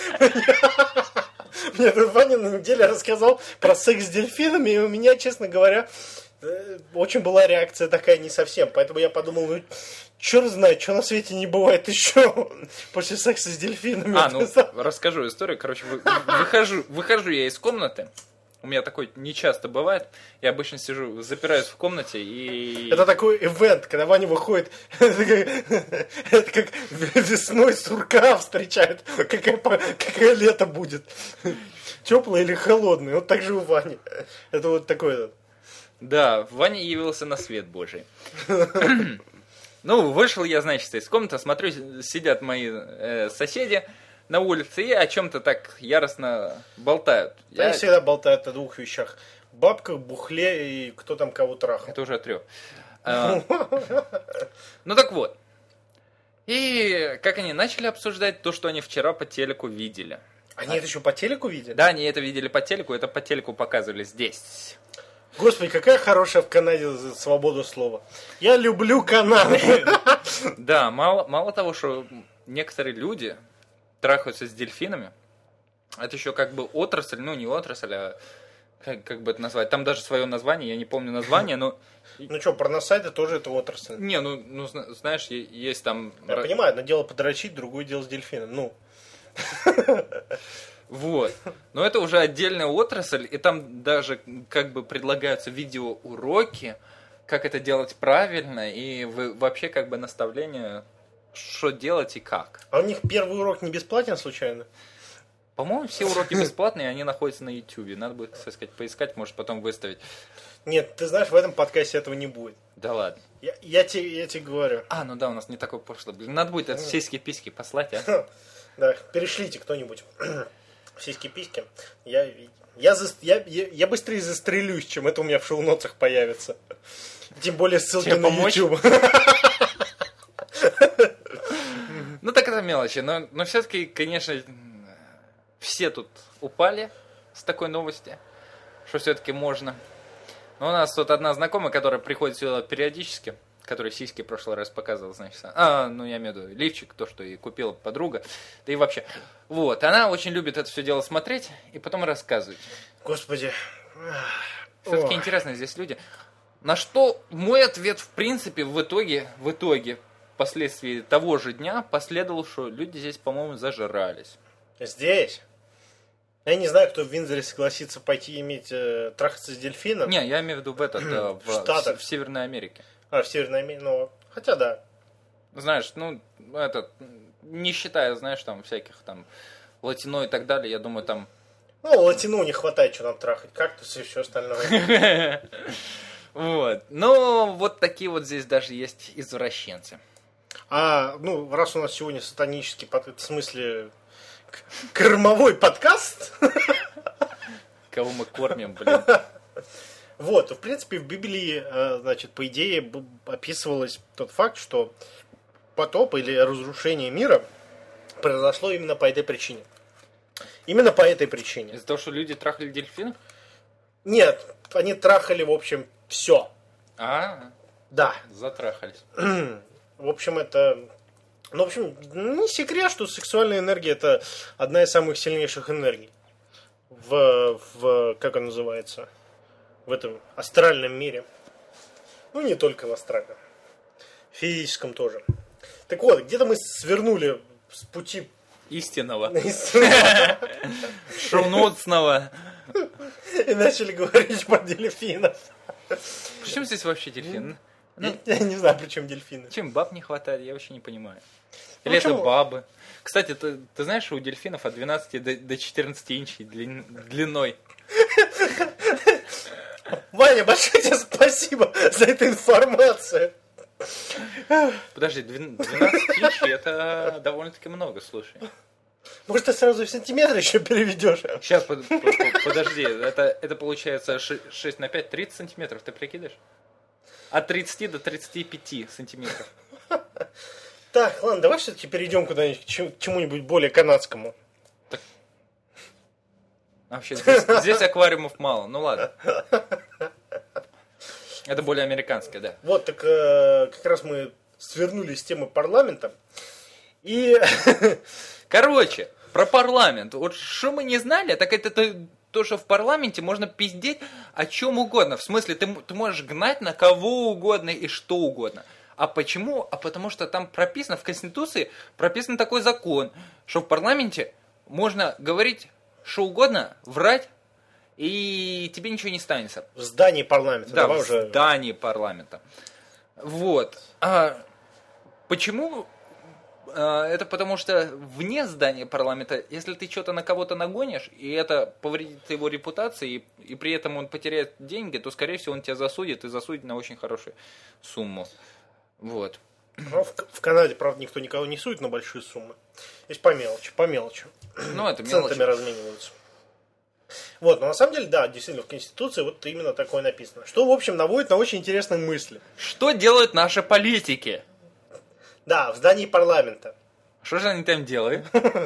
Мне тут Ваня на неделе рассказал про секс с дельфинами, и у меня, честно говоря, очень была реакция такая не совсем. Поэтому я подумал, ну, черт знает, что на свете не бывает еще после секса с дельфинами. Расскажу историю. Короче, выхожу я из комнаты. У меня такое нечасто бывает. Я обычно сижу, запираюсь в комнате и... Это такой ивент, когда Ваня выходит, это как весной сурка встречает, какое лето будет. Теплое или холодное. Вот так же у Вани. Это вот такой... Да, Ваня явился на свет Божий. Ну, вышел я, значит, из комнаты, смотрю, сидят мои соседи на улице и о чем-то так яростно болтают. Они всегда болтают о двух вещах. Бабках, бухле и кто там кого трахал. Это уже о 3. Ну так вот. И как они начали обсуждать то, что они вчера по телеку видели. Они это еще по телеку видели? Да, они это видели по телеку, это по телеку показывали здесь. Господи, какая хорошая в Канаде свобода слова. Я люблю Канаду. Да, мало того, что некоторые люди трахаются с дельфинами, это еще как бы отрасль, ну не отрасль, а как бы это назвать. Там даже свое название, я не помню название, но... Ну что, порносайты тоже это отрасль. Не, ну знаешь, есть там... Я понимаю, одно дело подрочить, другое дело с дельфином, ну... Вот. Но это уже отдельная отрасль, и там даже как бы предлагаются видеоуроки, как это делать правильно, и вообще как бы наставления, что делать и как. А у них первый урок не бесплатен случайно? По-моему, все уроки бесплатные, они находятся на YouTube. Надо будет, так сказать, поискать, может потом выставить. Нет, ты знаешь, в этом подкасте этого не будет. Да ладно. Я тебе говорю. Ну да, у нас не такое пошло. Блин, надо будет это сиськи-письки послать, а? Да, перешлите кто-нибудь. Сиськи-письки. Я быстрее застрелюсь, чем это у меня в шоу-нотах появится. Тем более ссылки на YouTube. Ну так это мелочи. Но все-таки, конечно, все тут упали с такой новости, что все-таки можно. Но у нас тут одна знакомая, которая приходит сюда периодически, который сиськи в прошлый раз показывал, значит. Ну я имею в виду лифчик, то, что и купила подруга. Да и вообще. Вот, она очень любит это все дело смотреть и потом рассказывать. Господи. Все-таки интересно здесь люди. На что мой ответ, в принципе, в итоге, впоследствии того же дня последовал, что люди здесь, по-моему, зажрались. Здесь? Я не знаю, кто в Виндзоре согласится пойти иметь трахаться с дельфином. Не, я имею в виду в Штатах. в Северной Америке. В Северной Америке, ну, хотя да. Знаешь, ну, не считая, знаешь, там, всяких там латино и так далее, я думаю, там... Ну, латину не хватает, что нам трахать, кактусы и все остальное. Вот. Но вот такие вот здесь даже есть извращенцы. Ну, раз у нас сегодня сатанический, в смысле, кормовой подкаст... Кого мы кормим, блин. Вот, в принципе, в Библии, значит, по идее, описывалось тот факт, что потоп или разрушение мира произошло именно по этой причине. Именно по этой причине. Из-за того, что люди трахали дельфинов? Нет, они трахали, в общем, все. Да. Затрахались. В общем, это... Ну, в общем, не секрет, что сексуальная энергия это одна из самых сильнейших энергий. Как она называется? В этом астральном мире. Ну, не только в астральном. В физическом тоже. Так вот, где-то мы свернули с пути истинного. Шоу-ноутсного. И начали говорить про дельфинов. Причем здесь вообще дельфин? Я не знаю, при чем дельфины. Чем баб не хватает, я вообще не понимаю. Или это бабы? Кстати, ты знаешь, что у дельфинов от 12 до 14 инчей длиной. Ваня, большое тебе спасибо за эту информацию. Подожди, 12 инчей это довольно-таки много, слушай. Может, ты сразу в сантиметры еще переведешь? Сейчас, подожди, это получается 6 на 5, 30 сантиметров, ты прикидываешь? От 30 до 35 сантиметров. Так, ладно, давай все-таки перейдем куда-нибудь к чему-нибудь более канадскому. Так. Вообще, здесь аквариумов мало, ну ладно. Это более американское, да. Вот, так как раз мы свернули с темы парламента. И... Короче, про парламент. Вот что мы не знали, так это то, что в парламенте можно пиздеть о чем угодно. В смысле, ты можешь гнать на кого угодно и что угодно. А почему? А потому что там прописано, в Конституции прописан такой закон, что в парламенте можно говорить что угодно, врать, и тебе ничего не станется. В здании парламента. Да, в здании парламента. Вот. Почему? Это потому что вне здания парламента, если ты что-то на кого-то нагонишь, и это повредит его репутации, и при этом он потеряет деньги, то, скорее всего, он тебя засудит, и засудит на очень хорошую сумму. Вот. В Канаде, правда, никто никого не судит на большие суммы. Есть по мелочи. Ну, это центами размениваются. Вот, но на самом деле, да, действительно, в Конституции вот именно такое написано. Что, в общем, наводит на очень интересные мысли. Что делают наши политики? Да, в здании парламента. Что же они там делают?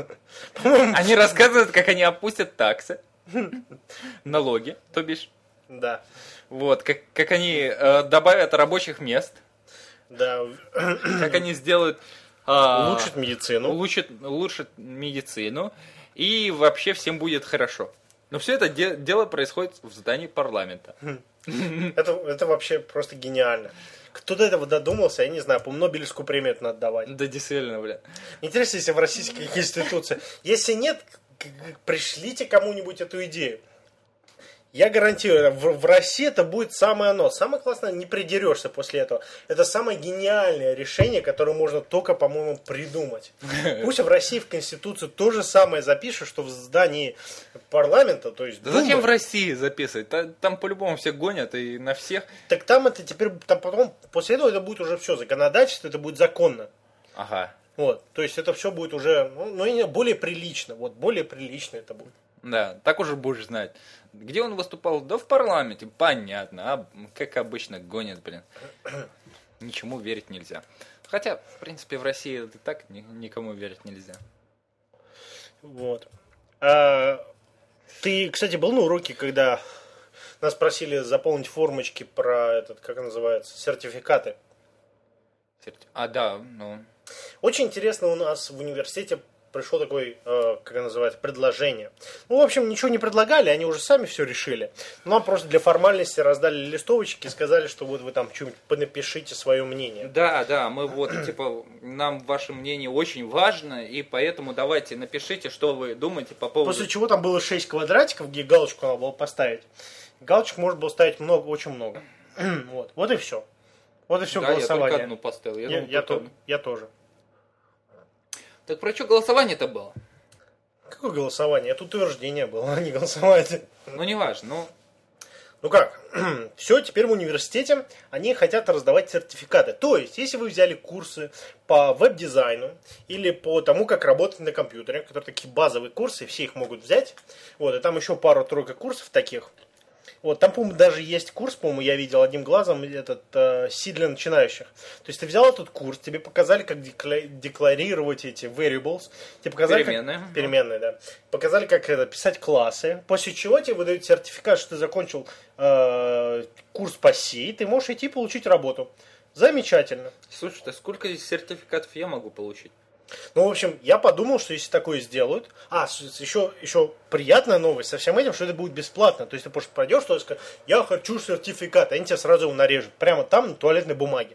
Они рассказывают, как они опустят таксы, налоги, то бишь. Да. Вот, как они добавят рабочих мест. Да. Как они сделают... улучшат медицину. Улучшат медицину. И вообще всем будет хорошо. Но все это дело происходит в здании парламента. Это вообще просто гениально. Кто до этого додумался, я не знаю, по Нобелевскую премию это надо давать. Да, действительно, бля. Интересно, если в российских институциях. Если нет, пришлите кому-нибудь эту идею. Я гарантирую, в России это будет самое оно. Самое классное, не придерешься после этого. Это самое гениальное решение, которое можно только, по-моему, придумать. Пусть в России в Конституцию то же самое запишут, что в здании парламента, то есть... Да зачем в России записывать? Там по-любому все гонят и на всех. Так там это теперь, там потом, после этого это будет уже все, законодательство, это будет законно. Ага. Вот, то есть это все будет уже, более прилично, вот, более прилично это будет. Да, так уже будешь знать. Где он выступал? Да в парламенте, понятно. А как обычно гонят, блин. Ничему верить нельзя. Хотя, в принципе, в России и так никому верить нельзя. Вот. Ты, кстати, был на уроке, когда нас просили заполнить формочки про этот, как называется, сертификаты? Да, ну... Очень интересно у нас в университете пришло такое, как это называется, предложение. Ну, в общем, ничего не предлагали, они уже сами все решили. Нам просто для формальности раздали листовочки и сказали, что вот вы там что-нибудь напишите свое мнение. Да, мы вот, типа, нам ваше мнение очень важно, и поэтому давайте напишите, что вы думаете по поводу... После чего там было 6 квадратиков, где галочку надо было поставить. Галочек можно было ставить много, очень много. Вот и все. Вот и все голосование. Я только одну поставил. Я тоже. Так про что голосование-то было? Какое голосование? Это утверждение было, а не голосование. Ну, не важно, Ну как, все, теперь в университете они хотят раздавать сертификаты. То есть, если вы взяли курсы по веб-дизайну или по тому, как работать на компьютере, которые такие базовые курсы, все их могут взять. Вот, и там еще пару-тройка курсов таких. Вот, там, по-моему, даже есть курс, по-моему, я видел одним глазом, этот C для начинающих. То есть ты взял этот курс, тебе показали, как декларировать эти variables, тебе показали, переменные, да. Показали, как это, писать классы, после чего тебе выдают сертификат, что ты закончил курс по C, ты можешь идти получить работу. Замечательно. Слушай, а сколько здесь сертификатов я могу получить? Ну, в общем, я подумал, что если такое сделают... еще приятная новость со всем этим, что это будет бесплатно. То есть ты просто пойдешь, что скажешь, я хочу сертификат, они тебя сразу его нарежут. Прямо там, на туалетной бумаге.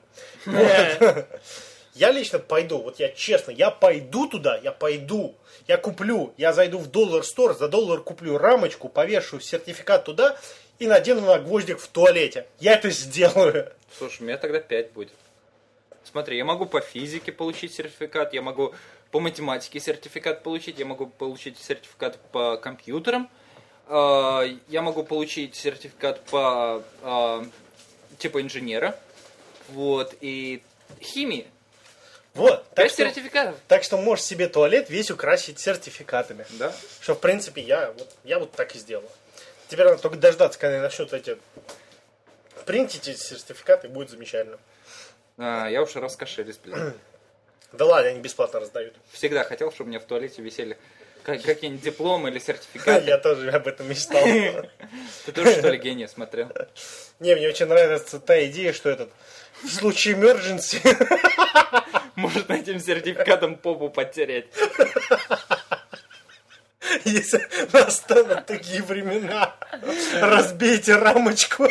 Я лично пойду, вот я честно, я пойду туда, я куплю, я зайду в Dollar Store, за $1 куплю рамочку, повешу сертификат туда и надену на гвоздик в туалете. Я это сделаю. Слушай, у меня тогда 5 будет. Смотри, я могу по физике получить сертификат, я могу по математике сертификат получить, я могу получить сертификат по компьютерам, я могу получить сертификат по типа инженера, вот, и химии. Вот, 5 сертификатов. Так что можешь себе туалет весь украсить сертификатами. Да. Что, в принципе, я вот так и сделал. Теперь надо только дождаться, когда начнут эти принтить эти сертификаты, и будет замечательно. Я уж раскошелюсь, блин. Да ладно, они бесплатно раздают. Всегда хотел, чтобы у меня в туалете висели какие-нибудь дипломы или сертификаты. Я тоже об этом мечтал. Ты тоже, что ли, гения смотрел? Не, мне очень нравится та идея, что этот в случае emergency может этим сертификатом попу потерять. Если настанут такие времена, разбейте рамочку.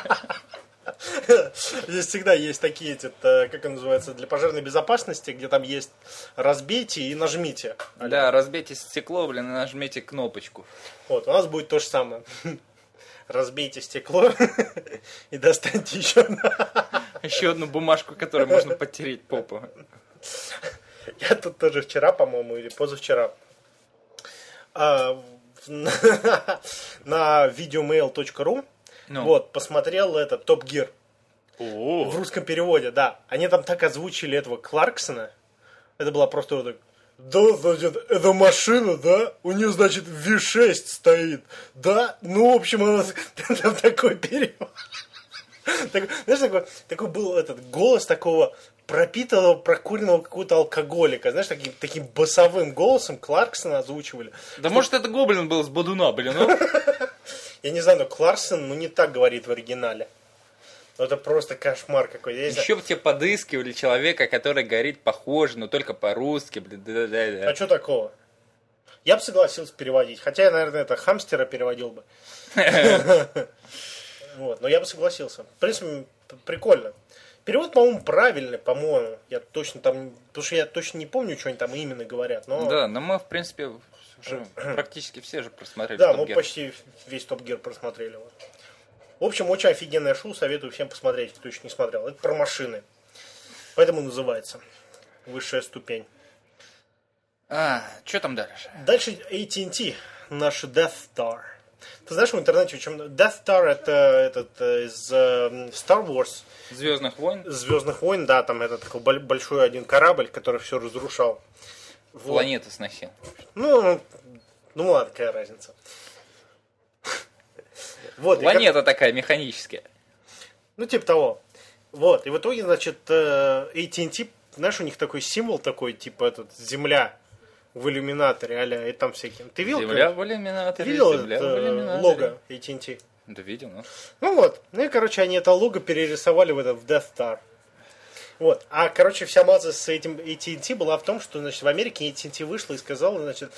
Здесь всегда есть такие, как это называется, для пожарной безопасности, где там есть разбейте и нажмите. Да, разбейте стекло, блин, и нажмите кнопочку. Вот, у нас будет то же самое. Разбейте стекло и достаньте еще одну бумажку, которой можно потереть попу. Я тут тоже вчера, по-моему, или позавчера на videomail.ru вот, посмотрел этот Top Gear. В русском переводе, да. Они там так озвучили этого Кларксона. Это была просто вот так. Да, значит, эта машина, да, у нее, значит, V6 стоит. Да, ну, в общем, она там такой перевод. Знаешь, такой был этот голос такого пропитанного, прокуренного какого-то алкоголика. Знаешь, таким басовым голосом Кларксона озвучивали. Да может это гоблин был с Бодуна, блин, ну? Я не знаю, но Кларксон, не так говорит в оригинале. Это просто кошмар какой-то. Еще бы тебе подыскивали человека, который говорит похоже, но только по-русски, блин. Да. А что такого? Я бы согласился переводить. Хотя я, наверное, это хамстера переводил бы. Вот, но я бы согласился. В принципе, прикольно. Перевод, по-моему, правильный, по-моему. Я точно там... Потому что я точно не помню, что они там именно говорят. Но... Да, но мы, в принципе, уже практически все же просмотрели. Да, мы почти весь Топ Гир просмотрели. Вот. В общем, очень офигенное шоу. Советую всем посмотреть, кто еще не смотрел. Это про машины. Поэтому называется «Высшая ступень». Что там дальше? Дальше AT&T, наш Death Star. Ты знаешь, в интернете в чем... Death Star это этот из Star Wars. Звездных войн? Звездных войн, да, там это такой большой один корабль, который все разрушал. Вот. Планеты сносил. Ну ладно, какая разница. Вот, планета такая механическая. Ну, типа того. Вот, и в итоге, значит, AT&T, знаешь, у них такой символ такой, типа этот, Земля в иллюминаторе, а-ля, и там всякие. Ты видел? Земля в иллюминаторе. Видел это лого AT&T? Да видел, ну. Ну вот, ну и, короче, они это лого перерисовали в Death Star. Вот. А, короче, вся маза с этим AT&T была в том, что, значит, в Америке AT&T вышла и сказала, значит,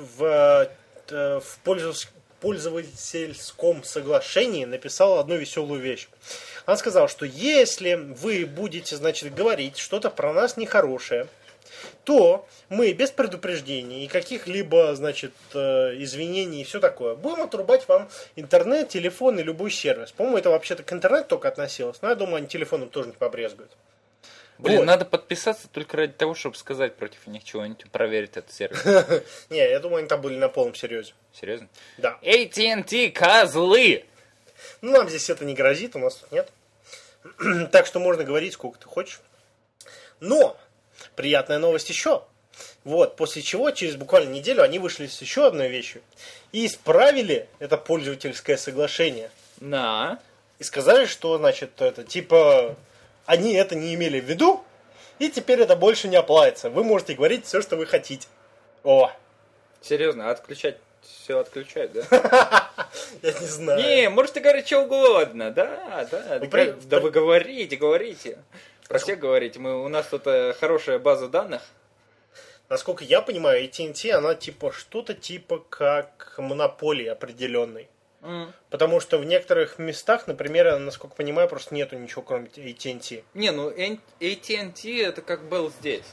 в пользовательском соглашении написала одну веселую вещь. Она сказала, что если вы будете, значит, говорить что-то про нас нехорошее, то мы без предупреждений и каких-либо, значит, извинений и все такое, будем отрубать вам интернет, телефон и любой сервис. По-моему, это вообще-то к интернету только относилось, но я думаю, они телефоном тоже не побрезгуют. Блин, Вот. надо подписаться только ради того, чтобы сказать против них чего-нибудь, проверить этот сервис. Не, я думаю, они там были на полном серьезе. Серьезно? Да. AT&T, козлы! Ну, нам здесь это не грозит, у нас тут нет. Так что можно говорить, сколько ты хочешь. Но приятная новость еще. Вот, после чего, через буквально неделю, они вышли с еще одной вещью. И исправили это пользовательское соглашение. На. И сказали, что, значит, это типа они это не имели в виду, и теперь это больше не оплавится. Вы можете говорить все, что вы хотите. О! Серьезно, отключать все отключать, да? Я не знаю. Не, можете говорить что угодно, да. Да вы говорите. Про всех говорите. У нас тут хорошая база данных. Насколько я понимаю, AT&T, она типа что-то типа как монополия определенной. Потому что в некоторых местах, например, насколько понимаю, просто нету ничего, кроме AT&T. Не, ну AT&T это как был здесь.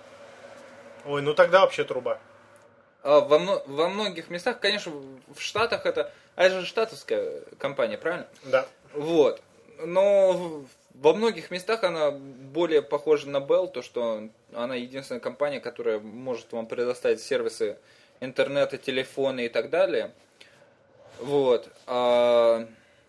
Ой, ну тогда вообще труба. Во многих местах, конечно, в Штатах это же штатовская компания, правильно? Да. Вот. Но во многих местах она более похожа на Bell, то что она единственная компания, которая может вам предоставить сервисы интернета, телефона и так далее. Вот. Но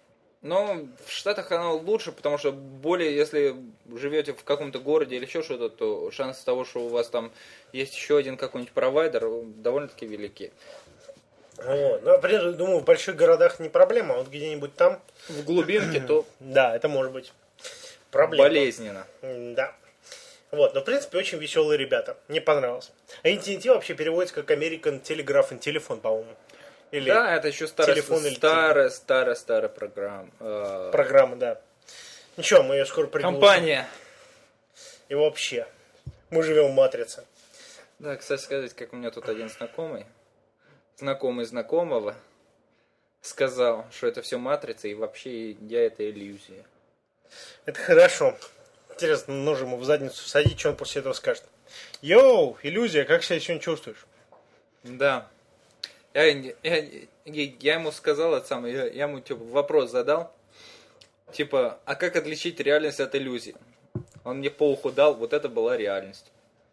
в Штатах она лучше, потому что более, если живете в каком-то городе или еще что-то, то шансы того, что у вас там есть еще один какой-нибудь провайдер, довольно-таки велики. Вот. Ну, например, думаю, в больших городах не проблема, а вот где-нибудь там... В глубинке то Да, это может быть проблема. болезненно. Да. Вот, но в принципе очень веселые ребята. Мне понравилось. А AT&T вообще переводится как American Telegraph and Telephone, по-моему. Или да, это еще старая программа. Программа, да. Ничего, мы ее скоро пригласим. Компания. И вообще, мы живем в матрице. Да, кстати сказать, как у меня тут один знакомый знакомого, сказал, что это все матрица, и вообще я это иллюзия. Это хорошо. Интересно, нож ему в задницу всадить, что он после этого скажет. Йоу, иллюзия, как себя сегодня чувствуешь? Да. Я ему сказал, я ему типа вопрос задал, типа, а как отличить реальность от иллюзии? Он мне по уху дал, вот это была реальность.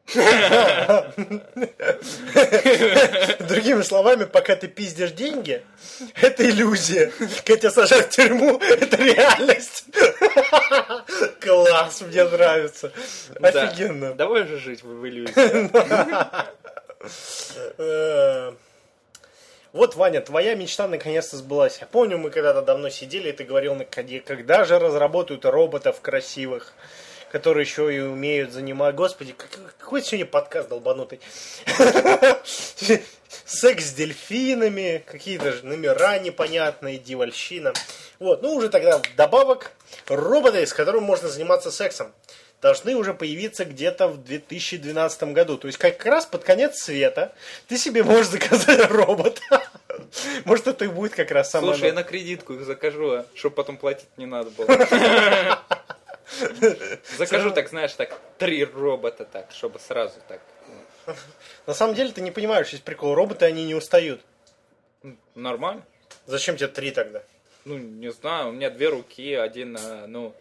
Другими словами, пока ты пиздишь деньги, это иллюзия. Когда тебя сажают в тюрьму, это реальность. Класс, мне нравится. Офигенно. Давай же жить в иллюзии. Вот, Ваня, твоя мечта наконец-то сбылась. Я помню, мы когда-то давно сидели, и ты говорил, когда же разработают роботов красивых, которые еще и умеют занимать... Господи, какой сегодня подкаст долбанутый. Секс с дельфинами, какие-то же номера непонятные, дьявольщина. Вот, ну уже тогда вдобавок роботы, с которыми можно заниматься сексом, должны уже появиться где-то в 2012 году. То есть как раз под конец света ты себе можешь заказать робота. Может, это и будет как раз самое... Слушай, я на кредитку их закажу, чтобы потом платить не надо было. Закажу, так знаешь, так 3 робота, так, чтобы сразу так. На самом деле ты не понимаешь, есть прикол. Роботы, они не устают. Нормально. Зачем тебе 3 тогда? Ну, не знаю, у меня 2 руки, один, ну...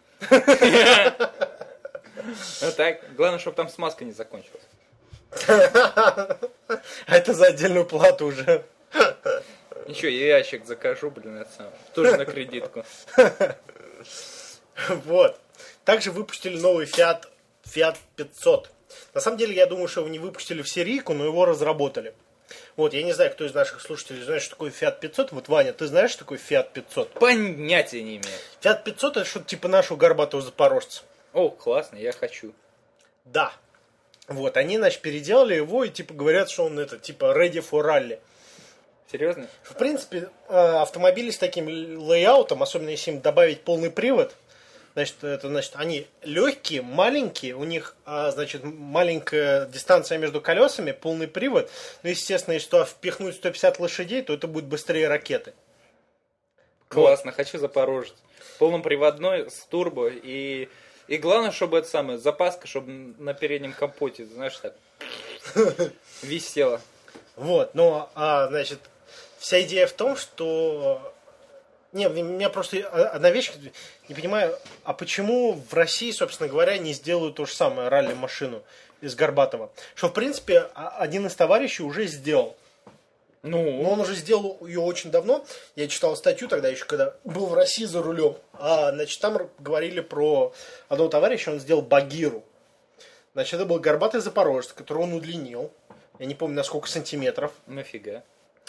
Ну так, главное, чтобы там смазка не закончилась. А это за отдельную плату уже. Ничего, я ящик закажу, блин, это самое. Тоже на кредитку. Вот. Также выпустили новый Fiat 500. На самом деле, я думаю, что его не выпустили в серийку, но его разработали. Вот, я не знаю, кто из наших слушателей знает, что такое Fiat 500. Вот, Ваня, ты знаешь, что такое Fiat 500? Понятия не имею. Fiat 500 это что-то типа нашего горбатого запорожца. О, классно, я хочу. Да. Вот, они, значит, переделали его и типа говорят, что он это, типа, ready for rally. Серьезно? В принципе, автомобили с таким лейаутом, особенно если им добавить полный привод, Значит, это значит, они легкие, маленькие, у них, значит, маленькая дистанция между колесами, полный привод. Ну, естественно, если туда впихнуть 150 лошадей, то это будет быстрее ракеты. Классно, хочу Запорожец. Полноприводной, с турбо и главное, чтобы это самое, запаска, чтобы на переднем капоте, знаешь, так висела. Вот, но, значит, вся идея в том, что... Не, у меня просто одна вещь, не понимаю, а почему в России, собственно говоря, не сделают то же самое, ралли-машину из Горбатова? Что, в принципе, один из товарищей уже сделал. Но он уже сделал ее очень давно. Я читал статью тогда еще, когда был в России за рулем. Значит, там говорили про одного товарища, он сделал Багиру. Значит, это был горбатый запорожец, который он удлинил. Я не помню, на сколько сантиметров. Нафига?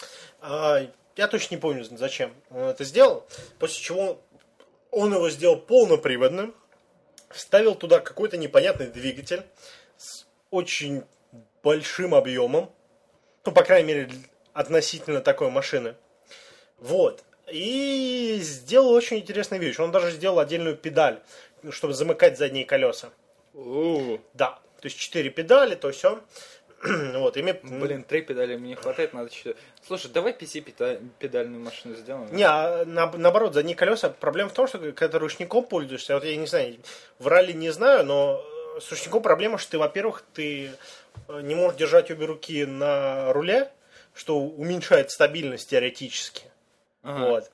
Я точно не помню, зачем он это сделал. После чего он его сделал полноприводным. Вставил туда какой-то непонятный двигатель с очень большим объемом. Ну, по крайней мере, относительно такой машины. Вот. И сделал очень интересную вещь. Он даже сделал отдельную педаль, чтобы замыкать задние колеса. Да. То есть 4 педали, то все. Вот, Блин, 3 педали мне не хватает, надо 4. Слушай, давай PC-педальную машину сделаем. Не, наоборот, задние колеса. Проблема в том, что когда ты ручником пользуешься, вот я не знаю, в ралли не знаю, но с ручником проблема, что ты, во-первых, ты не можешь держать обе руки на руле, что уменьшает стабильность теоретически. Ага. Вот.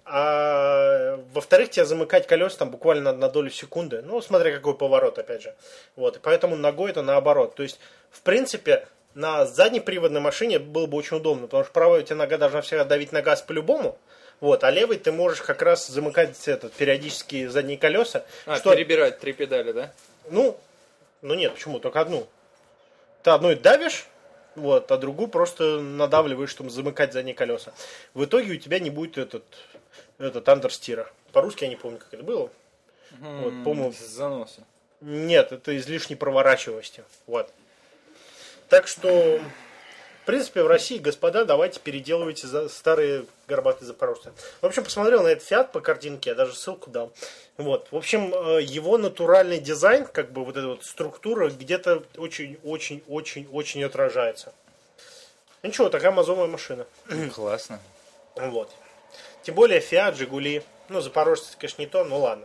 А во-вторых, тебе замыкать колеса там буквально на долю секунды. Ну, смотря какой поворот, опять же. Вот. И поэтому ногой это наоборот. То есть, в принципе, на заднеприводной машине было бы очень удобно, потому что правая у тебя нога должна всегда давить на газ по-любому. Вот, а левой ты можешь как раз замыкать периодически задние колеса. Перебирать 3 педали, да? Ну нет, почему? Только одну. Ты одной давишь, вот, а другую просто надавливаешь, чтобы замыкать задние колеса. В итоге у тебя не будет этот андерстира. По-русски я не помню, как это было. Вот, по-моему... Заноса. Нет, это излишней проворачиваемости. Вот. Так что, в принципе, в России, господа, давайте переделывайте старые горбатые запорожцы. В общем, посмотрел на этот Фиат по картинке, я даже ссылку дал. Вот. В общем, его натуральный дизайн, как бы вот эта вот структура, где-то очень-очень-очень-очень отражается. Ничего, такая мазовая машина. Классно. Вот. Тем более Фиат, Жигули. Ну, запорожцы, конечно, не то, но ладно.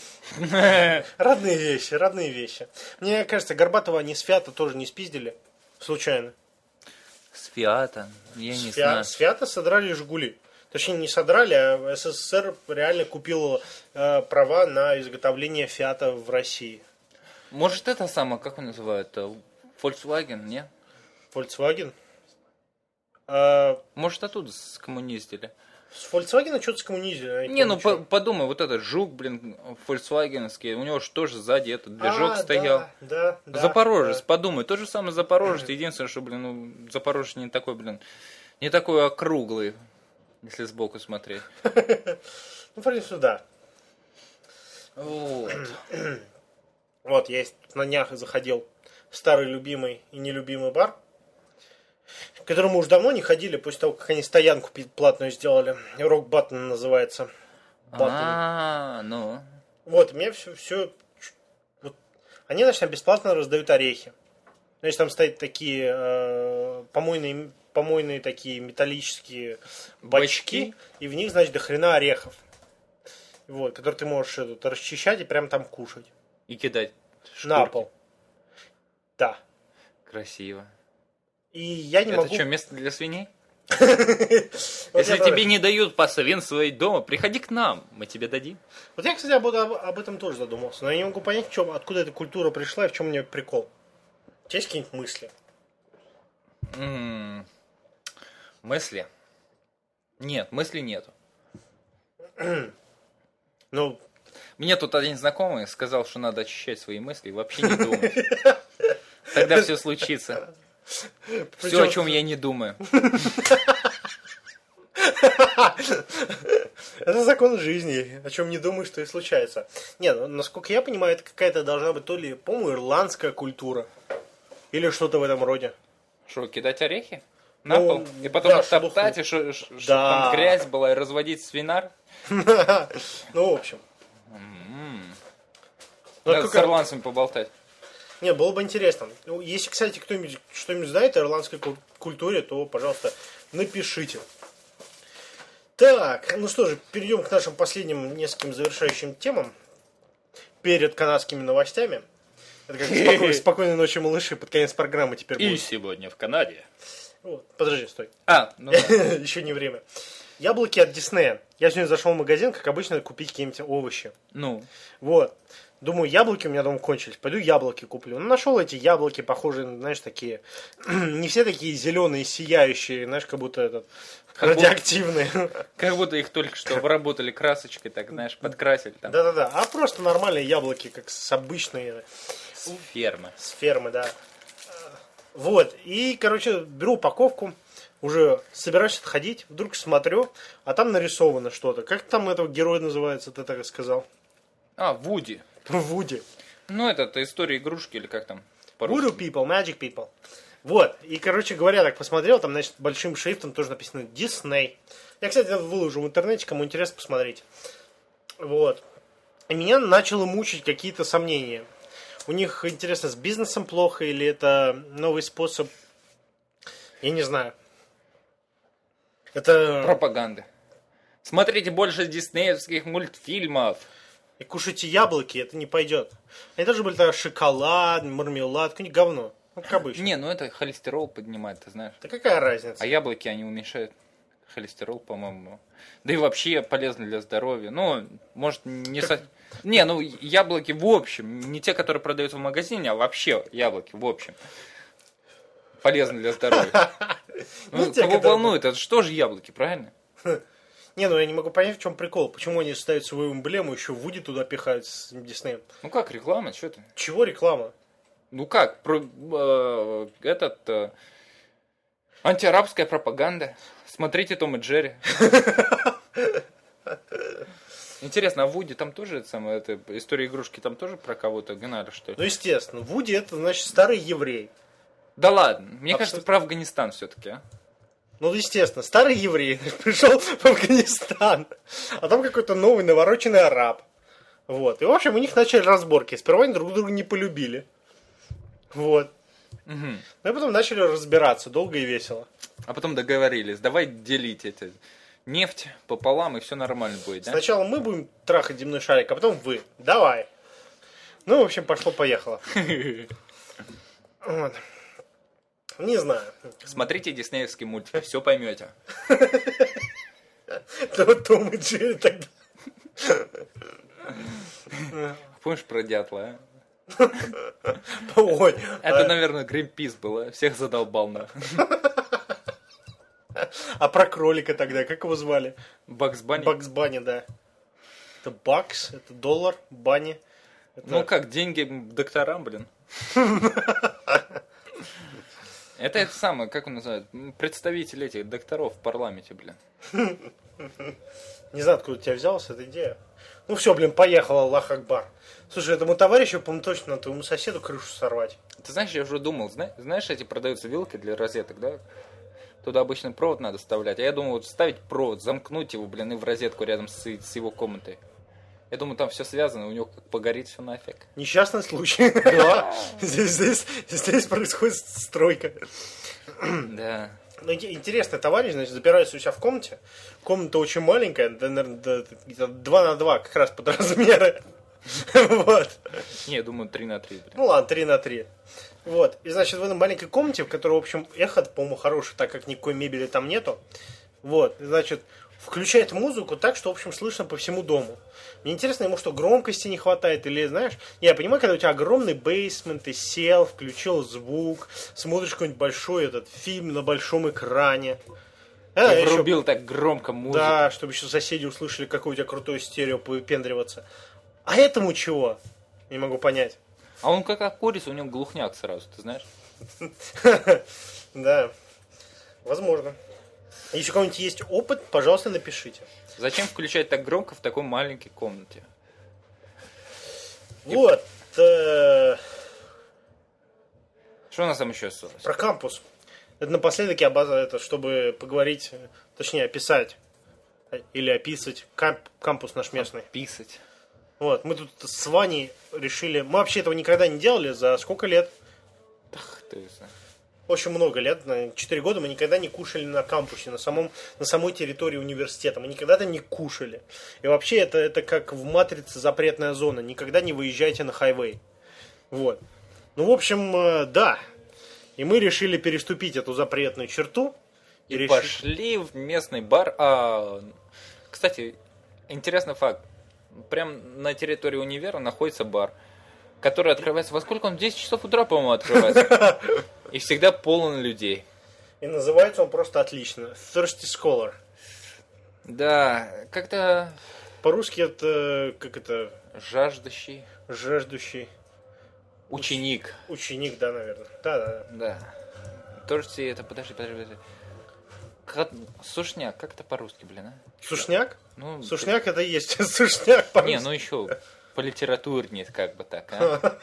Родные вещи. Мне кажется, Горбатова они с Фиата тоже не спиздили. Случайно. С Фиата? Я не знаю. С Фиата содрали Жигули. Точнее, не содрали, а СССР реально купил права на изготовление Фиата в России. Может, это самое, как он называют? Volkswagen, не? Volkswagen? Может, оттуда скоммуниздили. С Volkswagen что-то скоммунизили. Не, ну подумай, вот этот жук, блин, фольксвагеновский, у него же тоже сзади этот движок стоял. Да. Запорожец, да. Подумай, тот же самый Запорожец, единственное, что, блин, Запорожец не такой, не такой округлый, если сбоку смотреть. Ну, в принципе, да. Вот. Вот, я на днях заходил в старый любимый и нелюбимый бар, к которому уж давно не ходили, после того, как они стоянку платную сделали. Рок Баттон называется. Ну. Вот, мне все вот, они, значит, бесплатно раздают орехи. Значит, там стоят такие помойные такие металлические бачки, и в них, значит, до хрена орехов. Вот, которые ты можешь расчищать и прям там кушать. И кидать шкурки. На пол. Да. Красиво. И я не Это могу... что, место для свиней? Если тебе не дают посоветовать дома, приходи к нам, мы тебе дадим. Вот я, кстати, об этом тоже задумался, но я не могу понять, откуда эта культура пришла и в чем у нее прикол. У тебя есть какие-нибудь мысли? Мысли? Нет, мыслей нету. Ну, мне тут один знакомый сказал, что надо очищать свои мысли и вообще не думать. Тогда все случится. Все, о чем я не думаю. Это закон жизни. О чем не думаешь, что и случается. Нет, насколько я понимаю, это какая-то должна быть то ли, по-моему, ирландская культура. Или что-то в этом роде. Что, кидать орехи? На пол? И потом да, топтать, и чтобы там грязь была, и разводить свинар? Ну, в общем. Ну, Надо с ирландцами поболтать. Не, было бы интересно. Ну, если, кстати, кто-нибудь что-нибудь знает о ирландской культуре, то, пожалуйста, напишите. Так, ну что же, перейдем к нашим последним нескольким завершающим темам перед канадскими новостями. Это как спокойной ночи, малыши, под конец программы теперь будет. И сегодня в Канаде. Вот, подожди, стой. Ну Еще не время. Яблоки от Диснея. Я сегодня зашел в магазин, как обычно, купить какие-нибудь овощи. Ну. Вот. Думаю, яблоки у меня дома кончились. Пойду яблоки куплю. Ну, нашел эти яблоки, похожие, знаешь, такие. Не все такие зеленые, сияющие, знаешь, как будто этот радиоактивные. Как будто их только что обработали красочкой, так, знаешь, подкрасили там. Да-да-да. А просто нормальные яблоки, как с обычные. С фермы. С фермы, да. Вот. И, короче, беру упаковку. Уже собираюсь отходить. Вдруг смотрю, а там нарисовано что-то. Как там этого героя называется, ты так и сказал? Вуди. Вуди. Ну, это история игрушки или как там? Voodoo people, magic people. Вот. И, короче говоря, так посмотрел, там, значит, большим шрифтом тоже написано Disney. Я, кстати, это выложу в интернете, кому интересно, посмотреть. Вот. И меня начало мучить какие-то сомнения. У них, интересно, с бизнесом плохо или это новый способ? Я не знаю. Это... Пропаганды. Смотрите больше диснеевских мультфильмов. И кушайте яблоки, это не пойдет. Они тоже были тогда шоколад, мармелад, какое-нибудь говно. Ну, как обычно. Не, ну это холестерол поднимает, ты знаешь. Да какая разница? А яблоки, они уменьшают холестерол, по-моему. Да и вообще полезны для здоровья. Ну, может, не... Не, ну, яблоки в общем. Не те, которые продаются в магазине, а вообще яблоки в общем. Полезны для здоровья. Ну, кого волнует, это что же яблоки, правильно? Не, ну я не могу понять, в чем прикол. Почему они ставят свою эмблему, еще Вуди туда пихают с Диснеем? Ну как, реклама, что ты? Чего реклама? Ну как, антиарабская пропаганда. Смотрите Том и Джерри. Интересно, а Вуди там тоже это история игрушки там тоже про кого-то гнали, что ли? Ну естественно, Вуди это значит старый еврей. Да ладно, мне кажется, про Афганистан все-таки, а? Ну, естественно, старый еврей пришел в Афганистан, а там какой-то новый навороченный араб. Вот. И, в общем, у них начали разборки. Сперва они друг друга не полюбили. Вот. Угу. Ну, и потом начали разбираться, долго и весело. А потом договорились, давай делить эти нефть пополам, и все нормально будет, да? Сначала мы будем трахать земной шарик, а потом вы. Давай. Ну, в общем, пошло-поехало. Вот. Не знаю. Смотрите диснеевские мультики, все поймете. Том и Джерри тогда. Помнишь про дятла, а? Ой. Это, наверное, Гринпис был, всех задолбал, на. А про кролика тогда, как его звали? Бакс Банни? Бакс Банни, да. Это бакс, это доллар, Банни. Ну как, деньги докторам, блин. Это самое, как он называет, представитель этих докторов в парламенте, блин. Не знаю, откуда у тебя взялась эта идея. Ну все, блин, поехал, Аллах Акбар. Слушай, этому товарищу, по-моему, точно надо твоему соседу крышу сорвать. Ты знаешь, я уже думал, знаешь, эти продаются вилки для розеток, да? Туда обычный провод надо вставлять. А я думал, вот вставить провод, замкнуть его, блин, и в розетку рядом с его комнатой. Я думаю, там все связано, у него как погорит все нафиг. Несчастный случай. Да. Здесь происходит стройка. Да. Ну, интересный товарищ, значит, запирается у себя в комнате. Комната очень маленькая, наверное, 2 на 2, как раз под размеры. Вот. Не, я думаю, 3 на 3. Блин. Ну ладно, 3 на 3. Вот. И, значит, в этой маленькой комнате, в которой, в общем, эхо, по-моему, хороший, так как никакой мебели там нету. Вот. И, значит, включает музыку так, что, в общем, слышно по всему дому. Мне интересно, ему что, громкости не хватает? Или, знаешь, я понимаю, когда у тебя огромный бейсмент, ты сел, включил звук, смотришь какой-нибудь большой этот фильм на большом экране. И врубил так громко музыку. Да, чтобы еще соседи услышали, какое у тебя крутое стерео, повыпендриваться. А этому чего? Не могу понять. А он как курица, у него глухняк сразу, ты знаешь? Да, возможно. Если у кого-нибудь есть опыт, пожалуйста, напишите. Зачем включать так громко в такой маленькой комнате? Вот. Что у нас там еще осталось? Про кампус. Это напоследок я это, чтобы поговорить, точнее, описать или описать кампус наш местный. Писать. Вот, мы тут с Ваней решили... Мы вообще этого никогда не делали за сколько лет? Ах ты. Очень много лет, на 4 года мы никогда не кушали на кампусе, на самой территории университета. Мы никогда там не кушали. И вообще это как в «Матрице» запретная зона. Никогда не выезжайте на хайвей. Вот. Ну, в общем, да. И мы решили переступить эту запретную черту. И пошли в местный бар. Кстати, интересный факт. Прям на территории универа находится бар, который открывается... Во сколько он? В 10 часов утра, по-моему, открывается. И всегда полон людей. И называется он просто отлично. Thirsty Scholar. Да, как-то... По-русски это... Как это? Жаждущий. Жаждущий. Ученик. Ученик, да, наверное. Да. Да. Thirsty это... Подожди. Сушняк. Как это по-русски, блин, а? Сушняк? Ну, Сушняк это и есть сушняк по-русски. Не, ну еще по литературнее, как бы так, а?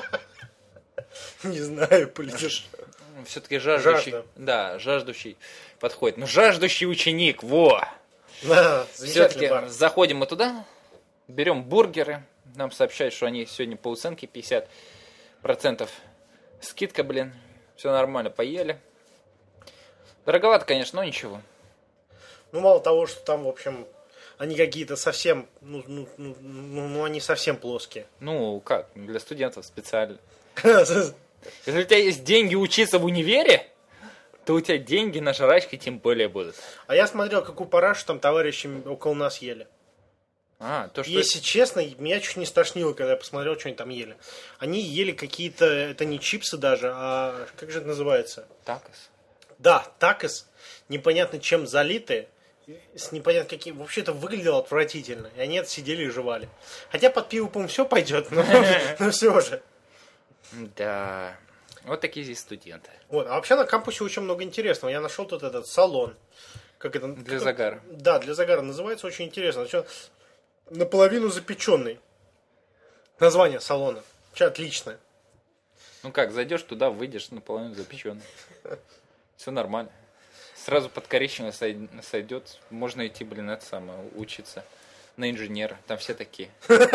Не знаю, Все-таки жаждущий. Жажда. Да, жаждущий подходит. Ну, жаждущий ученик, во! Да, замечательный Все-таки бар. заходим мы туда, берем бургеры. Нам сообщают, что они сегодня по уценке 50%. Скидка, блин. Все нормально, поели. Дороговато, конечно, но ничего. Ну, мало того, что там, в общем, они какие-то совсем, они совсем плоские. Ну, как, для студентов специально. Если у тебя есть деньги учиться в универе, то у тебя деньги на жрачке тем более будут. А я смотрел, какую парашу там товарищи около нас ели. То, что... Если честно, меня чуть не стошнило, когда я посмотрел, что они там ели. Они ели какие-то, это не чипсы даже, а как же это называется? Такос. Да, такос, непонятно чем залитые, с непонятно каким. Вообще это выглядело отвратительно. И они это сидели и жевали. Хотя под пиво, по-моему, все пойдет, но все же. Да. Вот такие здесь студенты. Вот. А вообще на кампусе очень много интересного. Я нашел тут этот салон. Как это? Для загара. Да, для загара. Называется очень интересно. Значит, наполовину запеченный. Название салона. Вообще отличное. Ну как, зайдешь туда, выйдешь наполовину запеченный. Все нормально. Сразу под коричневый сойдет. Можно идти, блин, это самое, учиться на инженера. Там все такие.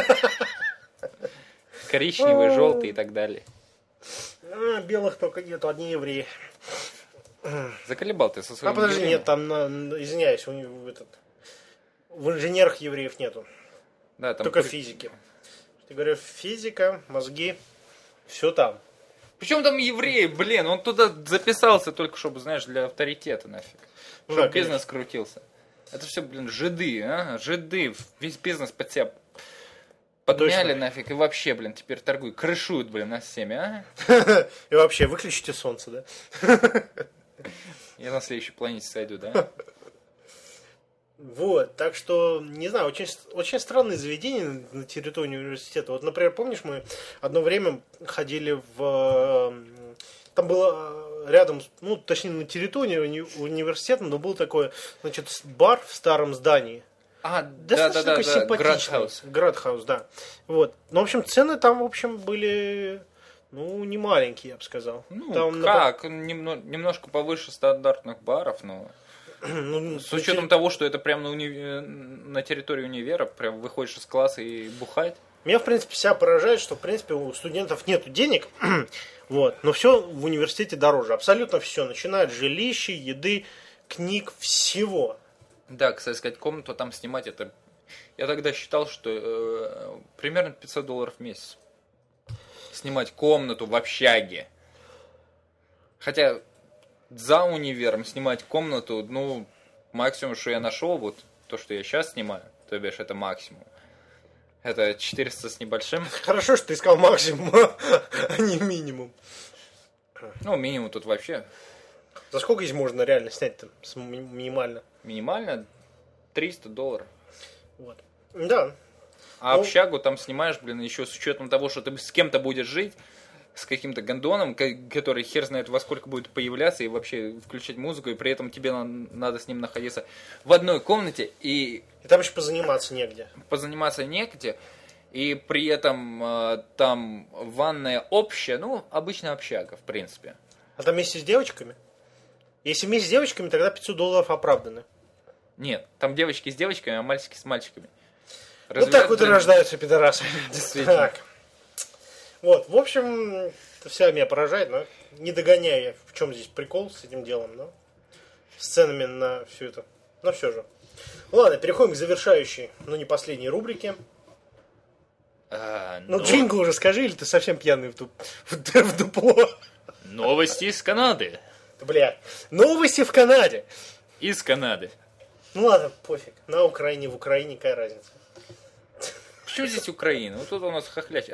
Коричневый, желтый и так далее. Белых только нету, одни евреи. Заколебал ты со своим подожди, евреем? нет, там, извиняюсь, в инженерах евреев нету. Да, там только в физике. Ты говоришь, физика, мозги, все там. Причем там евреи, блин, он туда записался только, чтобы, знаешь, для авторитета нафиг. Ну Чтобы да, бизнес крутился. Это все, блин, жиды, а? Жиды. Весь бизнес под себя подняли Точно. нафиг. И вообще, блин, теперь торгуют. Крышуют, блин, нас всеми, а? И вообще, выключите солнце, да? Я на следующей планете сойду, да? Вот, так что, не знаю, очень странные заведения на территории университета. Вот, например, помнишь, мы одно время ходили там было рядом, ну, точнее, на территории университета, но был такой, значит, бар в старом здании. Достаточно такой симпатичный. Градхаус, да. Вот. Ну, в общем, цены там, в общем, были, ну, не маленькие, я бы сказал. Ну, там как? Немножко повыше стандартных баров, но... Ну, с учетом того, что это прямо на территории универа, прям выходишь из класса и бухать. Меня, в принципе, себя поражает, что, в принципе, у студентов нет денег, вот, но все в университете дороже. Абсолютно все. Начиная от жилища, еды, книг, всего. Да, кстати сказать, комнату там снимать, это... Я тогда считал, что примерно $500 в месяц. Снимать комнату в общаге. Хотя... За универом снимать комнату, ну, максимум, что я нашел, вот то, что я сейчас снимаю, то бишь, это максимум. Это 400 с небольшим. Хорошо, что ты искал максимум, а не минимум. Ну, минимум тут вообще. За сколько здесь можно реально снять-то минимально? Минимально $300. Вот. Да. А общагу там снимаешь, блин, еще с учетом того, что ты с кем-то будешь жить, с каким-то гондоном, который хер знает во сколько будет появляться и вообще включать музыку, и при этом тебе надо с ним находиться в одной комнате, и там еще позаниматься негде. Позаниматься негде, и при этом там ванная общая, ну, обычная общага, в принципе. А там вместе с девочками? Если вместе с девочками, тогда $500 оправданы. Нет, там девочки с девочками, а мальчики с мальчиками. Вот так вот и рождаются пидорасы. Действительно. Так. Вот, в общем, это вся меня поражает, но не догоняя, в чем здесь прикол с этим делом, но с ценами на все это. Но все же. Ладно, переходим к завершающей, но не последней рубрике. Джингл уже скажи, или ты совсем пьяный в дупло? Новости из Канады. Бля, новости в Канаде. Из Канады. Ну ладно, пофиг. На Украине, в Украине, какая разница? Почему здесь Украина? Вот тут у нас хохляч.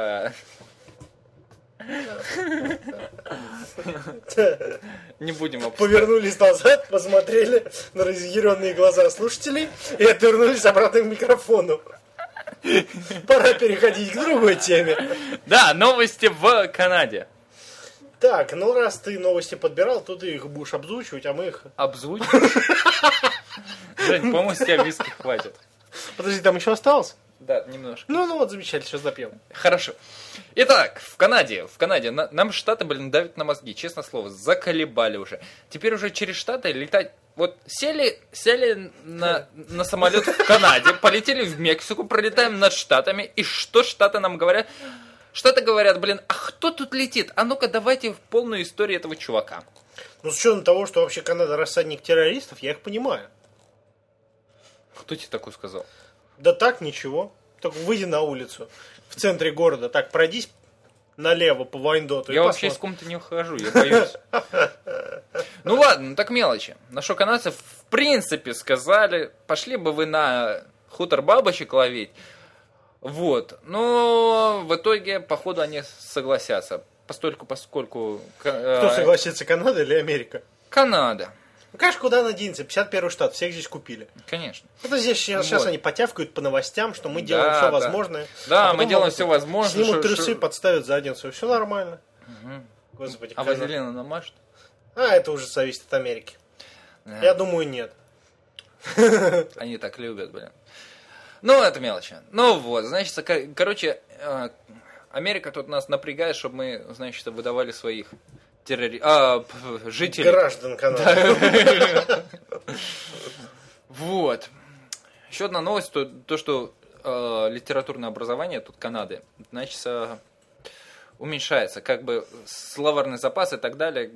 Не будем Повернулись назад, посмотрели на разъяренные глаза слушателей и отвернулись обратно к микрофону. Пора переходить к другой теме. Да, новости в Канаде. Так, ну раз ты новости подбирал, то ты их будешь обзвучивать, а мы их... Обзвучиваешь? Жень, по-моему, с тебя виски хватит. Подожди, там еще осталось? Да, немножко. Ну вот, замечательно, сейчас запьем. Хорошо. Итак, в Канаде нам Штаты, давят на мозги, честное слово, заколебали уже. Теперь уже через Штаты летать... Вот сели на самолет в Канаде, полетели в Мексику, пролетаем над Штатами, и что Штаты нам говорят? Штаты говорят, а кто тут летит? А ну-ка давайте в полную историю этого чувака. Ну, с учетом того, что вообще Канада рассадник террористов, я их понимаю. Кто тебе такое сказал? Да так, ничего. Только выйди на улицу в центре города, так пройдись налево по Вайндоту. Я вообще из комнаты не ухожу, я боюсь. Ну ладно, так мелочи. На что канадцы в принципе сказали, пошли бы вы на хутор бабочек ловить. Вот. Но в итоге, походу, они согласятся. Поскольку... Кто согласится, Канада или Америка? Канада. Ну, конечно, куда она денется? 51-й штат, всех здесь купили. Конечно. Это здесь сейчас они потявкают по новостям, что мы делаем все возможное. Да, мы делаем все возможное. Снимут трусы, подставят задницу, все нормально. Господи, а вазелина намажут? Это уже зависит от Америки. Да. Я думаю, нет. Они так любят, Ну, это мелочи. Ну вот, значит, короче, Америка тут нас напрягает, чтобы мы, значит, выдавали своих жителей. Граждан Канады. Вот. Еще одна новость, то что литературное образование тут Канады, значит, уменьшается, как бы словарный запас и так далее.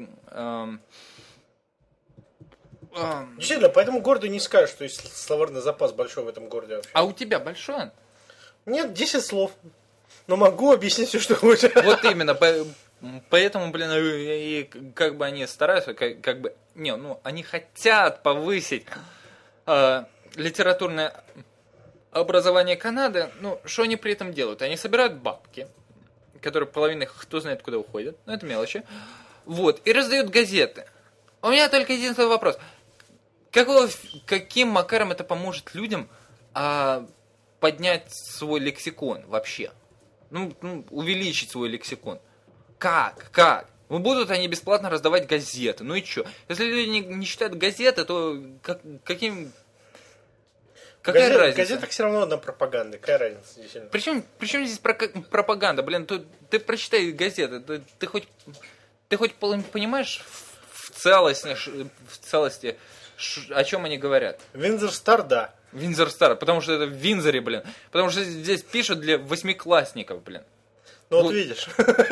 Действительно, по этому городу не скажешь, что есть словарный запас большой в этом городе вообще. А у тебя большой? Нет, 10 слов. Но могу объяснить все, что хочешь. Вот именно, поэтому, и как бы они стараются, как бы, они хотят повысить литературное образование Канады. Ну, что они при этом делают? Они собирают бабки, которые половина кто знает куда уходят, но это мелочи. Вот, и раздают газеты. У меня только единственный вопрос. Каким макаром это поможет людям поднять свой лексикон вообще? Ну, увеличить свой лексикон. Как? Будут они бесплатно раздавать газеты. Ну и что? Если люди не читают газеты, то какая разница? В газетах все равно одна пропаганда. Какая разница? Причем здесь пропаганда? Ты прочитай газеты. Ты хоть понимаешь в целости, о чем они говорят? Виндзор Стар, да. Виндзор Стар, потому что это в Виндзоре, Потому что здесь пишут для 8-классников, Ну вот видишь.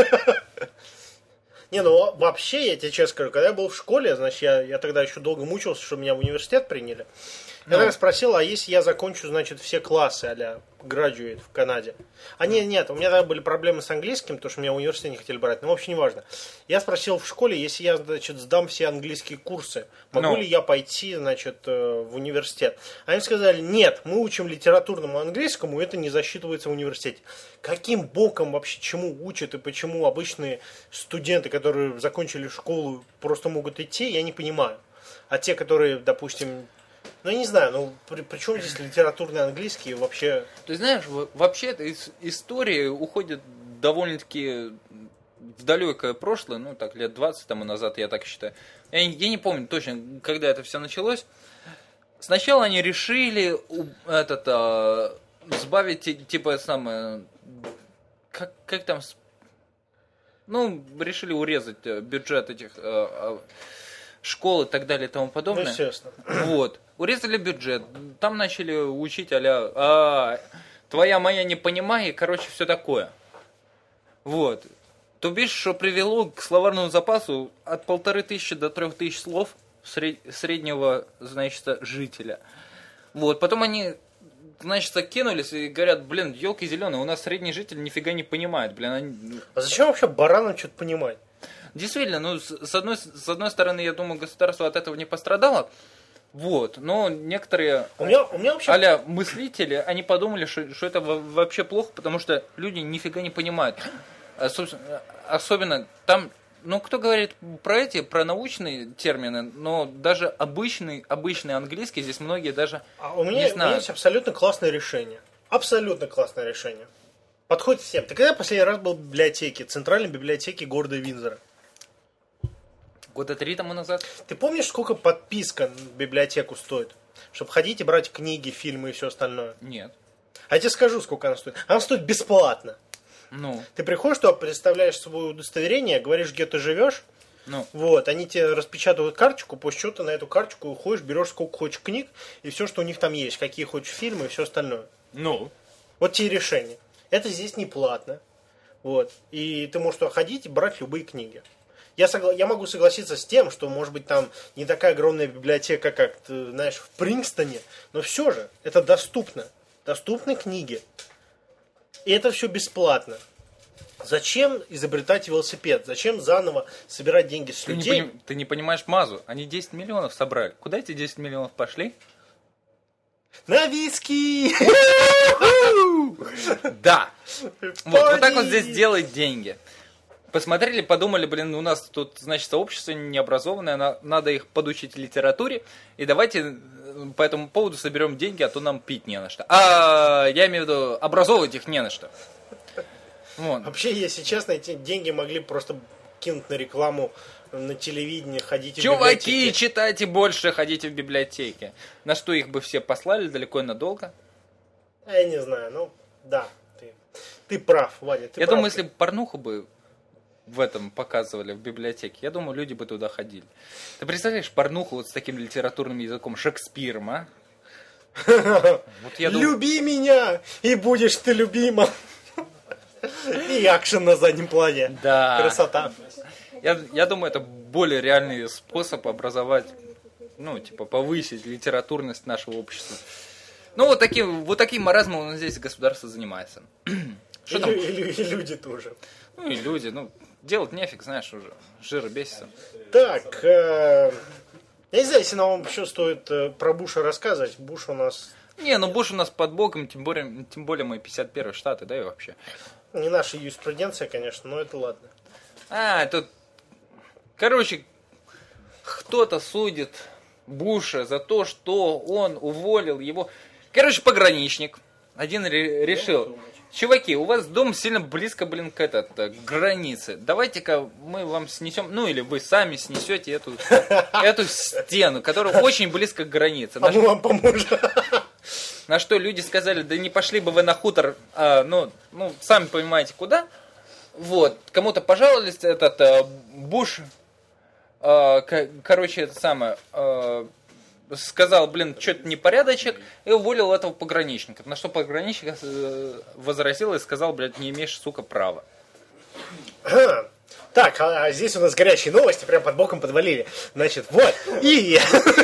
Не, ну вообще, я тебе честно скажу, когда я был в школе, значит, я тогда еще долго мучился, что меня в университет приняли. Я тогда спросил, а если я закончу, значит, все классы а-ля graduate в Канаде? Нет, у меня тогда были проблемы с английским, потому что меня в университет не хотели брать, но вообще не важно. Я спросил в школе, если я, значит, сдам все английские курсы, могу ли я пойти, значит, в университет? Они сказали, нет, мы учим литературному английскому, это не засчитывается в университете. Каким боком вообще чему учат и почему обычные студенты, которые закончили школу, просто могут идти, я не понимаю. А те, которые, допустим... Ну, я не знаю, при чем здесь литературный английский вообще? Ты знаешь, вообще эта история уходит довольно-таки в далекое прошлое, так, лет 20 тому назад, я так считаю. Я не помню точно, когда это все началось. Сначала они решили сбавить, как там, решили урезать бюджет этих школ и так далее и тому Ну, подобное. естественно. Вот. Урезали бюджет. Там начали учить твоя моя не понимай, и, короче, все такое. Вот. То бишь, что привело к словарному запасу от 1500 до 3000 слов среднего, значит, жителя. Вот. Потом они, значит, кинулись и говорят, блин, елки зеленые, у нас средний житель нифига не понимает, блин. А зачем вообще баранам что-то понимать? Действительно, ну, с одной стороны, я думаю, государство от этого не пострадало. Вот, но некоторые У меня вообще... а-ля мыслители, они подумали, что это вообще плохо, потому что люди нифига не понимают. Особенно там, ну, кто говорит про научные термины, но даже обычный английский здесь многие даже У меня есть абсолютно классное решение. Абсолютно классное решение. Подходит всем. Ты когда последний раз был в библиотеке, центральной библиотеке города Виндзора? Года 3 тому назад. Ты помнишь, сколько подписка в библиотеку стоит? Чтобы ходить и брать книги, фильмы и все остальное. Нет. А я тебе скажу, сколько она стоит. Она стоит бесплатно. Ну. Ты приходишь туда, представляешь свое удостоверение, говоришь, где ты живешь. Ну. Вот, они тебе распечатывают карточку, после чего ты на эту карточку уходишь, берешь сколько хочешь книг и все, что у них там есть, какие хочешь фильмы и все остальное. Ну. Вот тебе решение. Это здесь не платно. Вот. И ты можешь туда ходить и брать любые книги. Я могу согласиться с тем, что, может быть, там не такая огромная библиотека, как, ты знаешь, в Принстоне, но все же это доступно. Доступны книги. И это все бесплатно. Зачем изобретать велосипед? Зачем заново собирать деньги с людей? Ты не понимаешь Мазу. Они 10 миллионов собрали. Куда эти 10 миллионов пошли? На виски! Да. Вот так вот здесь делают деньги. Посмотрели, подумали, блин, у нас тут, значит, сообщество необразованное, надо их подучить литературе, и давайте по этому поводу соберем деньги, а то нам пить не на что. Я имею в виду, образовывать их не на что. Вот. Вообще, если честно, эти деньги могли просто кинуть на рекламу на телевидении, ходите в Чуваки, библиотеки. читайте больше, ходите в библиотеки. На что их бы все послали далеко и надолго? Я не знаю, ну, да, ты прав, Ваня, ты Я прав. думаю, если бы порнуху бы в этом показывали в библиотеке, я думаю, люди бы туда ходили. Ты представляешь порнуху вот с таким литературным языком Шекспиром, а? Вот я думаю, Люби меня, и будешь ты любима. И акшен на заднем плане. да. Красота. Я думаю, это более реальный способ образовать, ну, типа, повысить литературность нашего общества. Ну, вот таким маразмом у нас здесь государство занимается. Что там? И люди тоже. Ну, и люди, ну, делать нефиг, знаешь, уже. Жир бесится. Так, я не знаю, если нам еще стоит про Буша рассказывать. Буш у нас Не, ну Буш у нас под боком, тем более мы 51-й штаты, да и вообще. не наша юриспруденция, конечно, но это ладно. Тут, короче, кто-то судит Буша за то, что он уволил его. Короче, пограничник. Один решил: чуваки, у вас дом сильно близко, блин, к границе. Давайте-ка мы вам снесем, ну или вы сами снесете эту стену, которая очень близко к границе. А мы вам поможем. На что люди сказали: да не пошли бы вы на хутор, ну, сами понимаете, куда. Вот, кому-то пожаловались, Буш, короче, это самое, сказал, блин, что-то непорядочек, и уволил этого пограничника. На что пограничник возразил и сказал: блядь, не имеешь, сука, права. Так, а здесь у нас горячие новости, прям под боком подвалили. Значит, вот, и...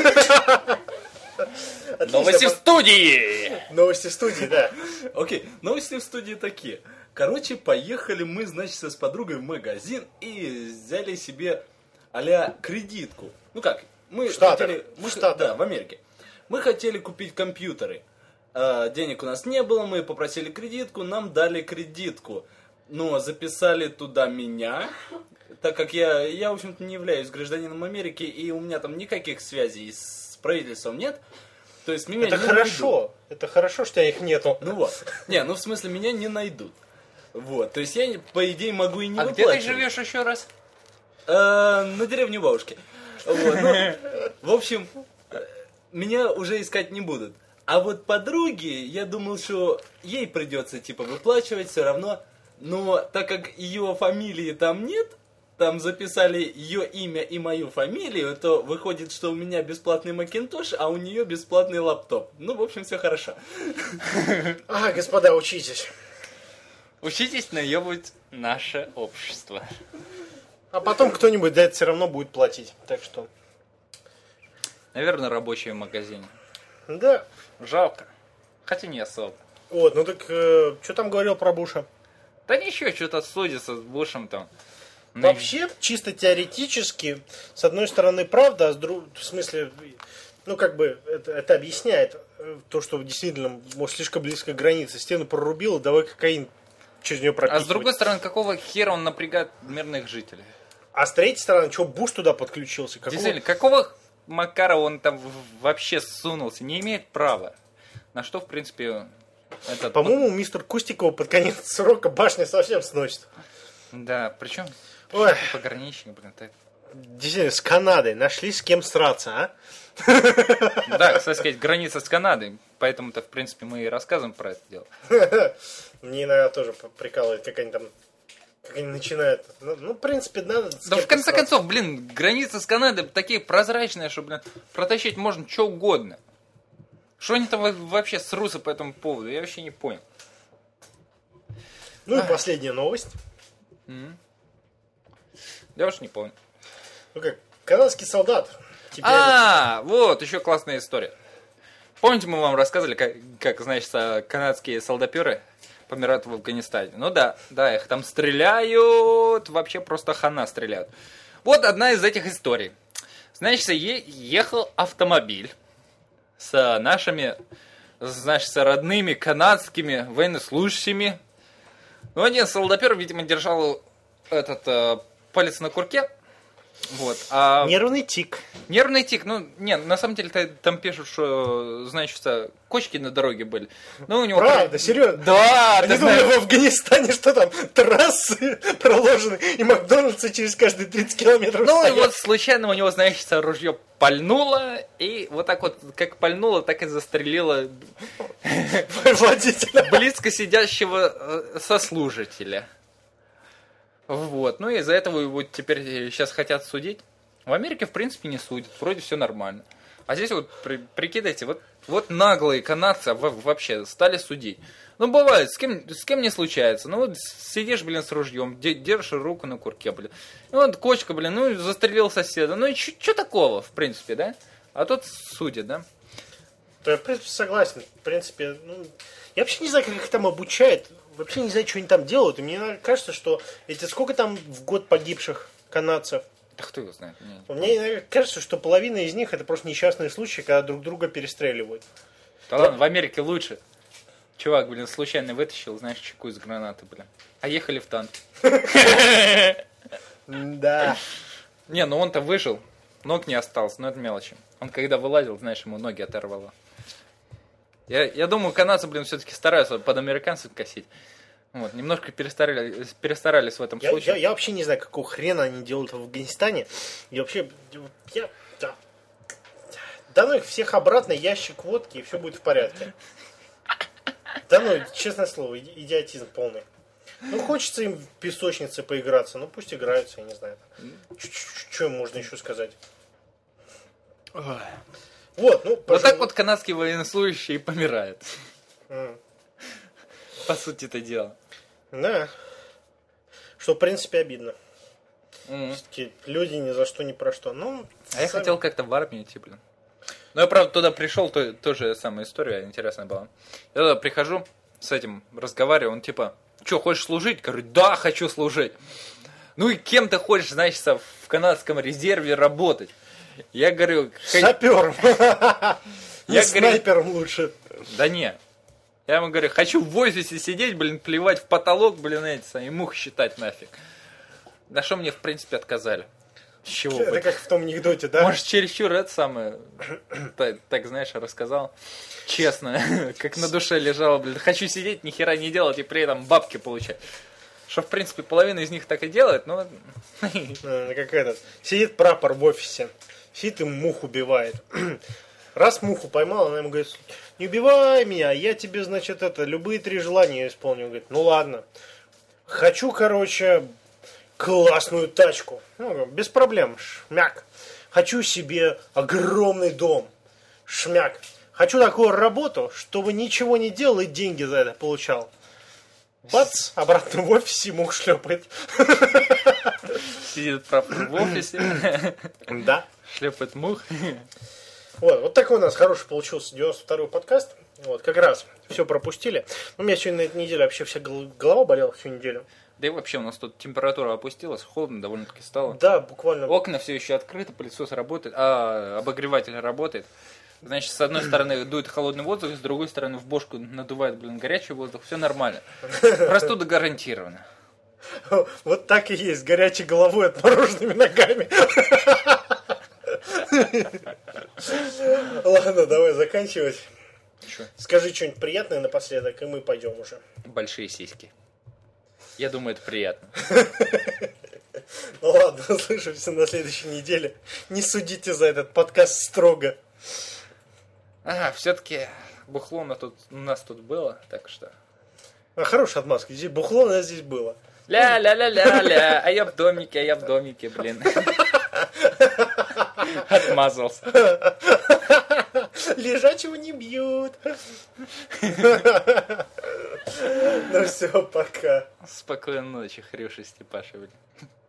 Новости в студии! Новости в студии, да. Окей, новости в студии такие. Короче, поехали мы, значит, с подругой в магазин и взяли себе а-ля кредитку. Ну как, мы Штатах. хотели... В Штатах. Да, в Америке. Мы хотели купить компьютеры. Денег у нас не было, мы попросили кредитку, нам дали кредитку. Но записали туда меня, так как я в общем-то, не являюсь гражданином Америки, и у меня там никаких связей с правительством нет. То есть меня Это не хорошо. найдут. Это хорошо, что их нету. Ну вот. Не, ну в смысле, меня не найдут. Вот. То есть я, по идее, могу и не А где выплачивать. ты живешь еще раз? На деревне у бабушки. Вот, ну, в общем, меня уже искать не будут. А вот подруге, я думал, что ей придется, типа, выплачивать все равно. Но так как ее фамилии там нет, там записали ее имя и мою фамилию, то выходит, что у меня бесплатный Macintosh, а у нее бесплатный лаптоп. Ну, в общем, все хорошо. Господа, учитесь. Учитесь наебывать наше общество. А потом кто-нибудь за это все равно будет платить. Так что... Наверное, рабочие в магазине. Да. Жалко. Хотя не особо. Вот, ну так, что там говорил про Буша? Да ничего, что-то судится с Бушем там. Вообще, чисто теоретически, с одной стороны, правда, а с другой, в смысле, ну, как бы, это объясняет то, что действительно, может, слишком близко к границе. Стену прорубило, давай кокаин через нее пропихивать. А с другой стороны, какого хера он напрягает мирных жителей? А с третьей стороны, что Буш туда подключился? Действительно, какого макара он там вообще сунулся? Не имеет права. На что, в принципе... По-моему, мистер Кустикова под конец срока башня совсем сносит. Да, причем пограничник, блин. Действительно, с Канадой нашли с кем сраться, а? Да, кстати сказать, граница с Канадой. Поэтому-то, в принципе, мы и рассказываем про это дело. Мне иногда тоже прикалывает, как они там... Как они начинают... Ну, в принципе, надо... Да в конце концов, блин, границы с Канадой такие прозрачные, что, блин, протащить можно что угодно. Что они там вообще срутся по этому поводу? Я вообще не понял. Ну и последняя новость. Я уж не помню. Ну как, канадский солдат. Теперь... Вот, еще классная история. Помните, мы вам рассказывали, как значит, канадские солдаперы помирают в Афганистане? Ну да, их там стреляют, вообще просто хана стреляют. Вот одна из этих историй. Значит, ехал автомобиль с нашими, значит, с родными канадскими военнослужащими. Ну, один солдатер, видимо, держал этот палец на курке. Вот. Нервный тик. Нервный тик. Ну, нет, на самом деле там пишут, что, значит, кочки на дороге были. Ну, у него... Правда, серьезно? Да, Они думали, в Афганистане, что там трассы проложены, и Макдональдсы через каждые 30 километров Ну, стоят. и вот случайно у него, значит, ружье пальнуло, и вот так вот, как пальнуло, так и застрелило водителя. близко сидящего сослужителя. Вот, ну и из-за этого его теперь сейчас хотят судить. В Америке, в принципе, не судят, вроде все нормально. А здесь вот, прикидайте, вот наглые канадцы вообще стали судить. Ну, бывает, с кем не случается. Ну, вот сидишь, блин, с ружьем, держишь руку на курке, блин. Ну, вот кочка, блин, ну, застрелил соседа. Ну, и что такого, в принципе, да? А тут судят, да? Да, я, в принципе, согласен. В принципе, ну, я вообще не знаю, как их там обучают. Вообще не знаю, что они там делают. И мне кажется, что эти сколько там в год погибших канадцев? Да кто его знает? Мне кажется, что половина из них это просто несчастные случаи, когда друг друга перестреливают. Да ладно, в Америке лучше. Чувак, блин, случайно вытащил, знаешь, чеку из гранаты, блин. А ехали в танке. Да. Не, ну он-то выжил. Ног не осталось, но это мелочи. Он когда вылазил, знаешь, ему ноги оторвало. Я думаю, канадцы, блин, все-таки стараются под американцев косить. Вот, немножко перестарались в этом случае. Я вообще не знаю, какого хрена они делают в Афганистане. И вообще, да ну их всех обратно, ящик водки, и все будет в порядке. Да ну, честное слово, идиотизм полный. Ну, хочется им в песочнице поиграться, ну пусть играются, я не знаю. Что им можно еще сказать? Вот, ну, вот так вот канадские военнослужащие помирают. По сути это дело. Да. Что, в принципе, обидно. Люди ни за что, ни про что. Ну, а я хотел как-то в армию идти, блин. Но я, правда, туда пришел, тоже самая история интересная была. Я туда прихожу, с этим разговариваю, он типа, что, хочешь служить? Говорю, да, хочу служить. Ну и кем ты хочешь, значит, в канадском резерве работать? Я говорю... Сапером. И снайпером лучше. Да не. Я ему говорю, хочу в офисе сидеть, блин, плевать в потолок, блин, и мух считать нафиг. На что мне, в принципе, отказали. С чего это как в том анекдоте, да? Может, чересчур это самое, так, знаешь, рассказал. Честно, как на душе лежало, блин, хочу сидеть, ни хера не делать и при этом бабки получать. Что, в принципе, половина из них так и делает, но... Как этот, сидит прапор в офисе, сидит и мух убивает. Раз муху поймал, она ему говорит, не убивай меня, я тебе, значит, любые 3 желания исполню. Он говорит, ну ладно. Хочу, короче, классную тачку. Ну, без проблем, шмяк. Хочу себе огромный дом. Шмяк. Хочу такую работу, чтобы ничего не делал и деньги за это получал. Бац, обратно в офисе мух шлепает. Сидит прав в офисе. Да. Шлепает мух. Вот такой у нас хороший получился 92-й подкаст. Вот, как раз все пропустили. У меня сегодня на этой неделе вообще вся голова болела всю неделю. Да и вообще у нас тут температура опустилась, холодно довольно-таки стало. Да, буквально. Окна все еще открыты, пылесос работает, а обогреватель работает. Значит, с одной стороны дует холодный воздух, с другой стороны в бошку надувает, горячий воздух. Все нормально. Простуда гарантирована. Вот так и есть, горячей головой, отмороженными ногами. Ладно, давай заканчивать. Чё? Скажи что-нибудь приятное напоследок, и мы пойдем уже. Большие сиськи. Я думаю, это приятно. Ну ладно, услышимся на следующей неделе. Не судите за этот подкаст строго. Все-таки бухло у нас тут было, так что... Хорошая отмазка. Здесь бухло у нас здесь было. Ля-ля-ля-ля-ля, а я в домике, блин. Отмазался. Лежачего не бьют. Ну все, пока. Спокойной ночи, Хрюша Степаша, блин.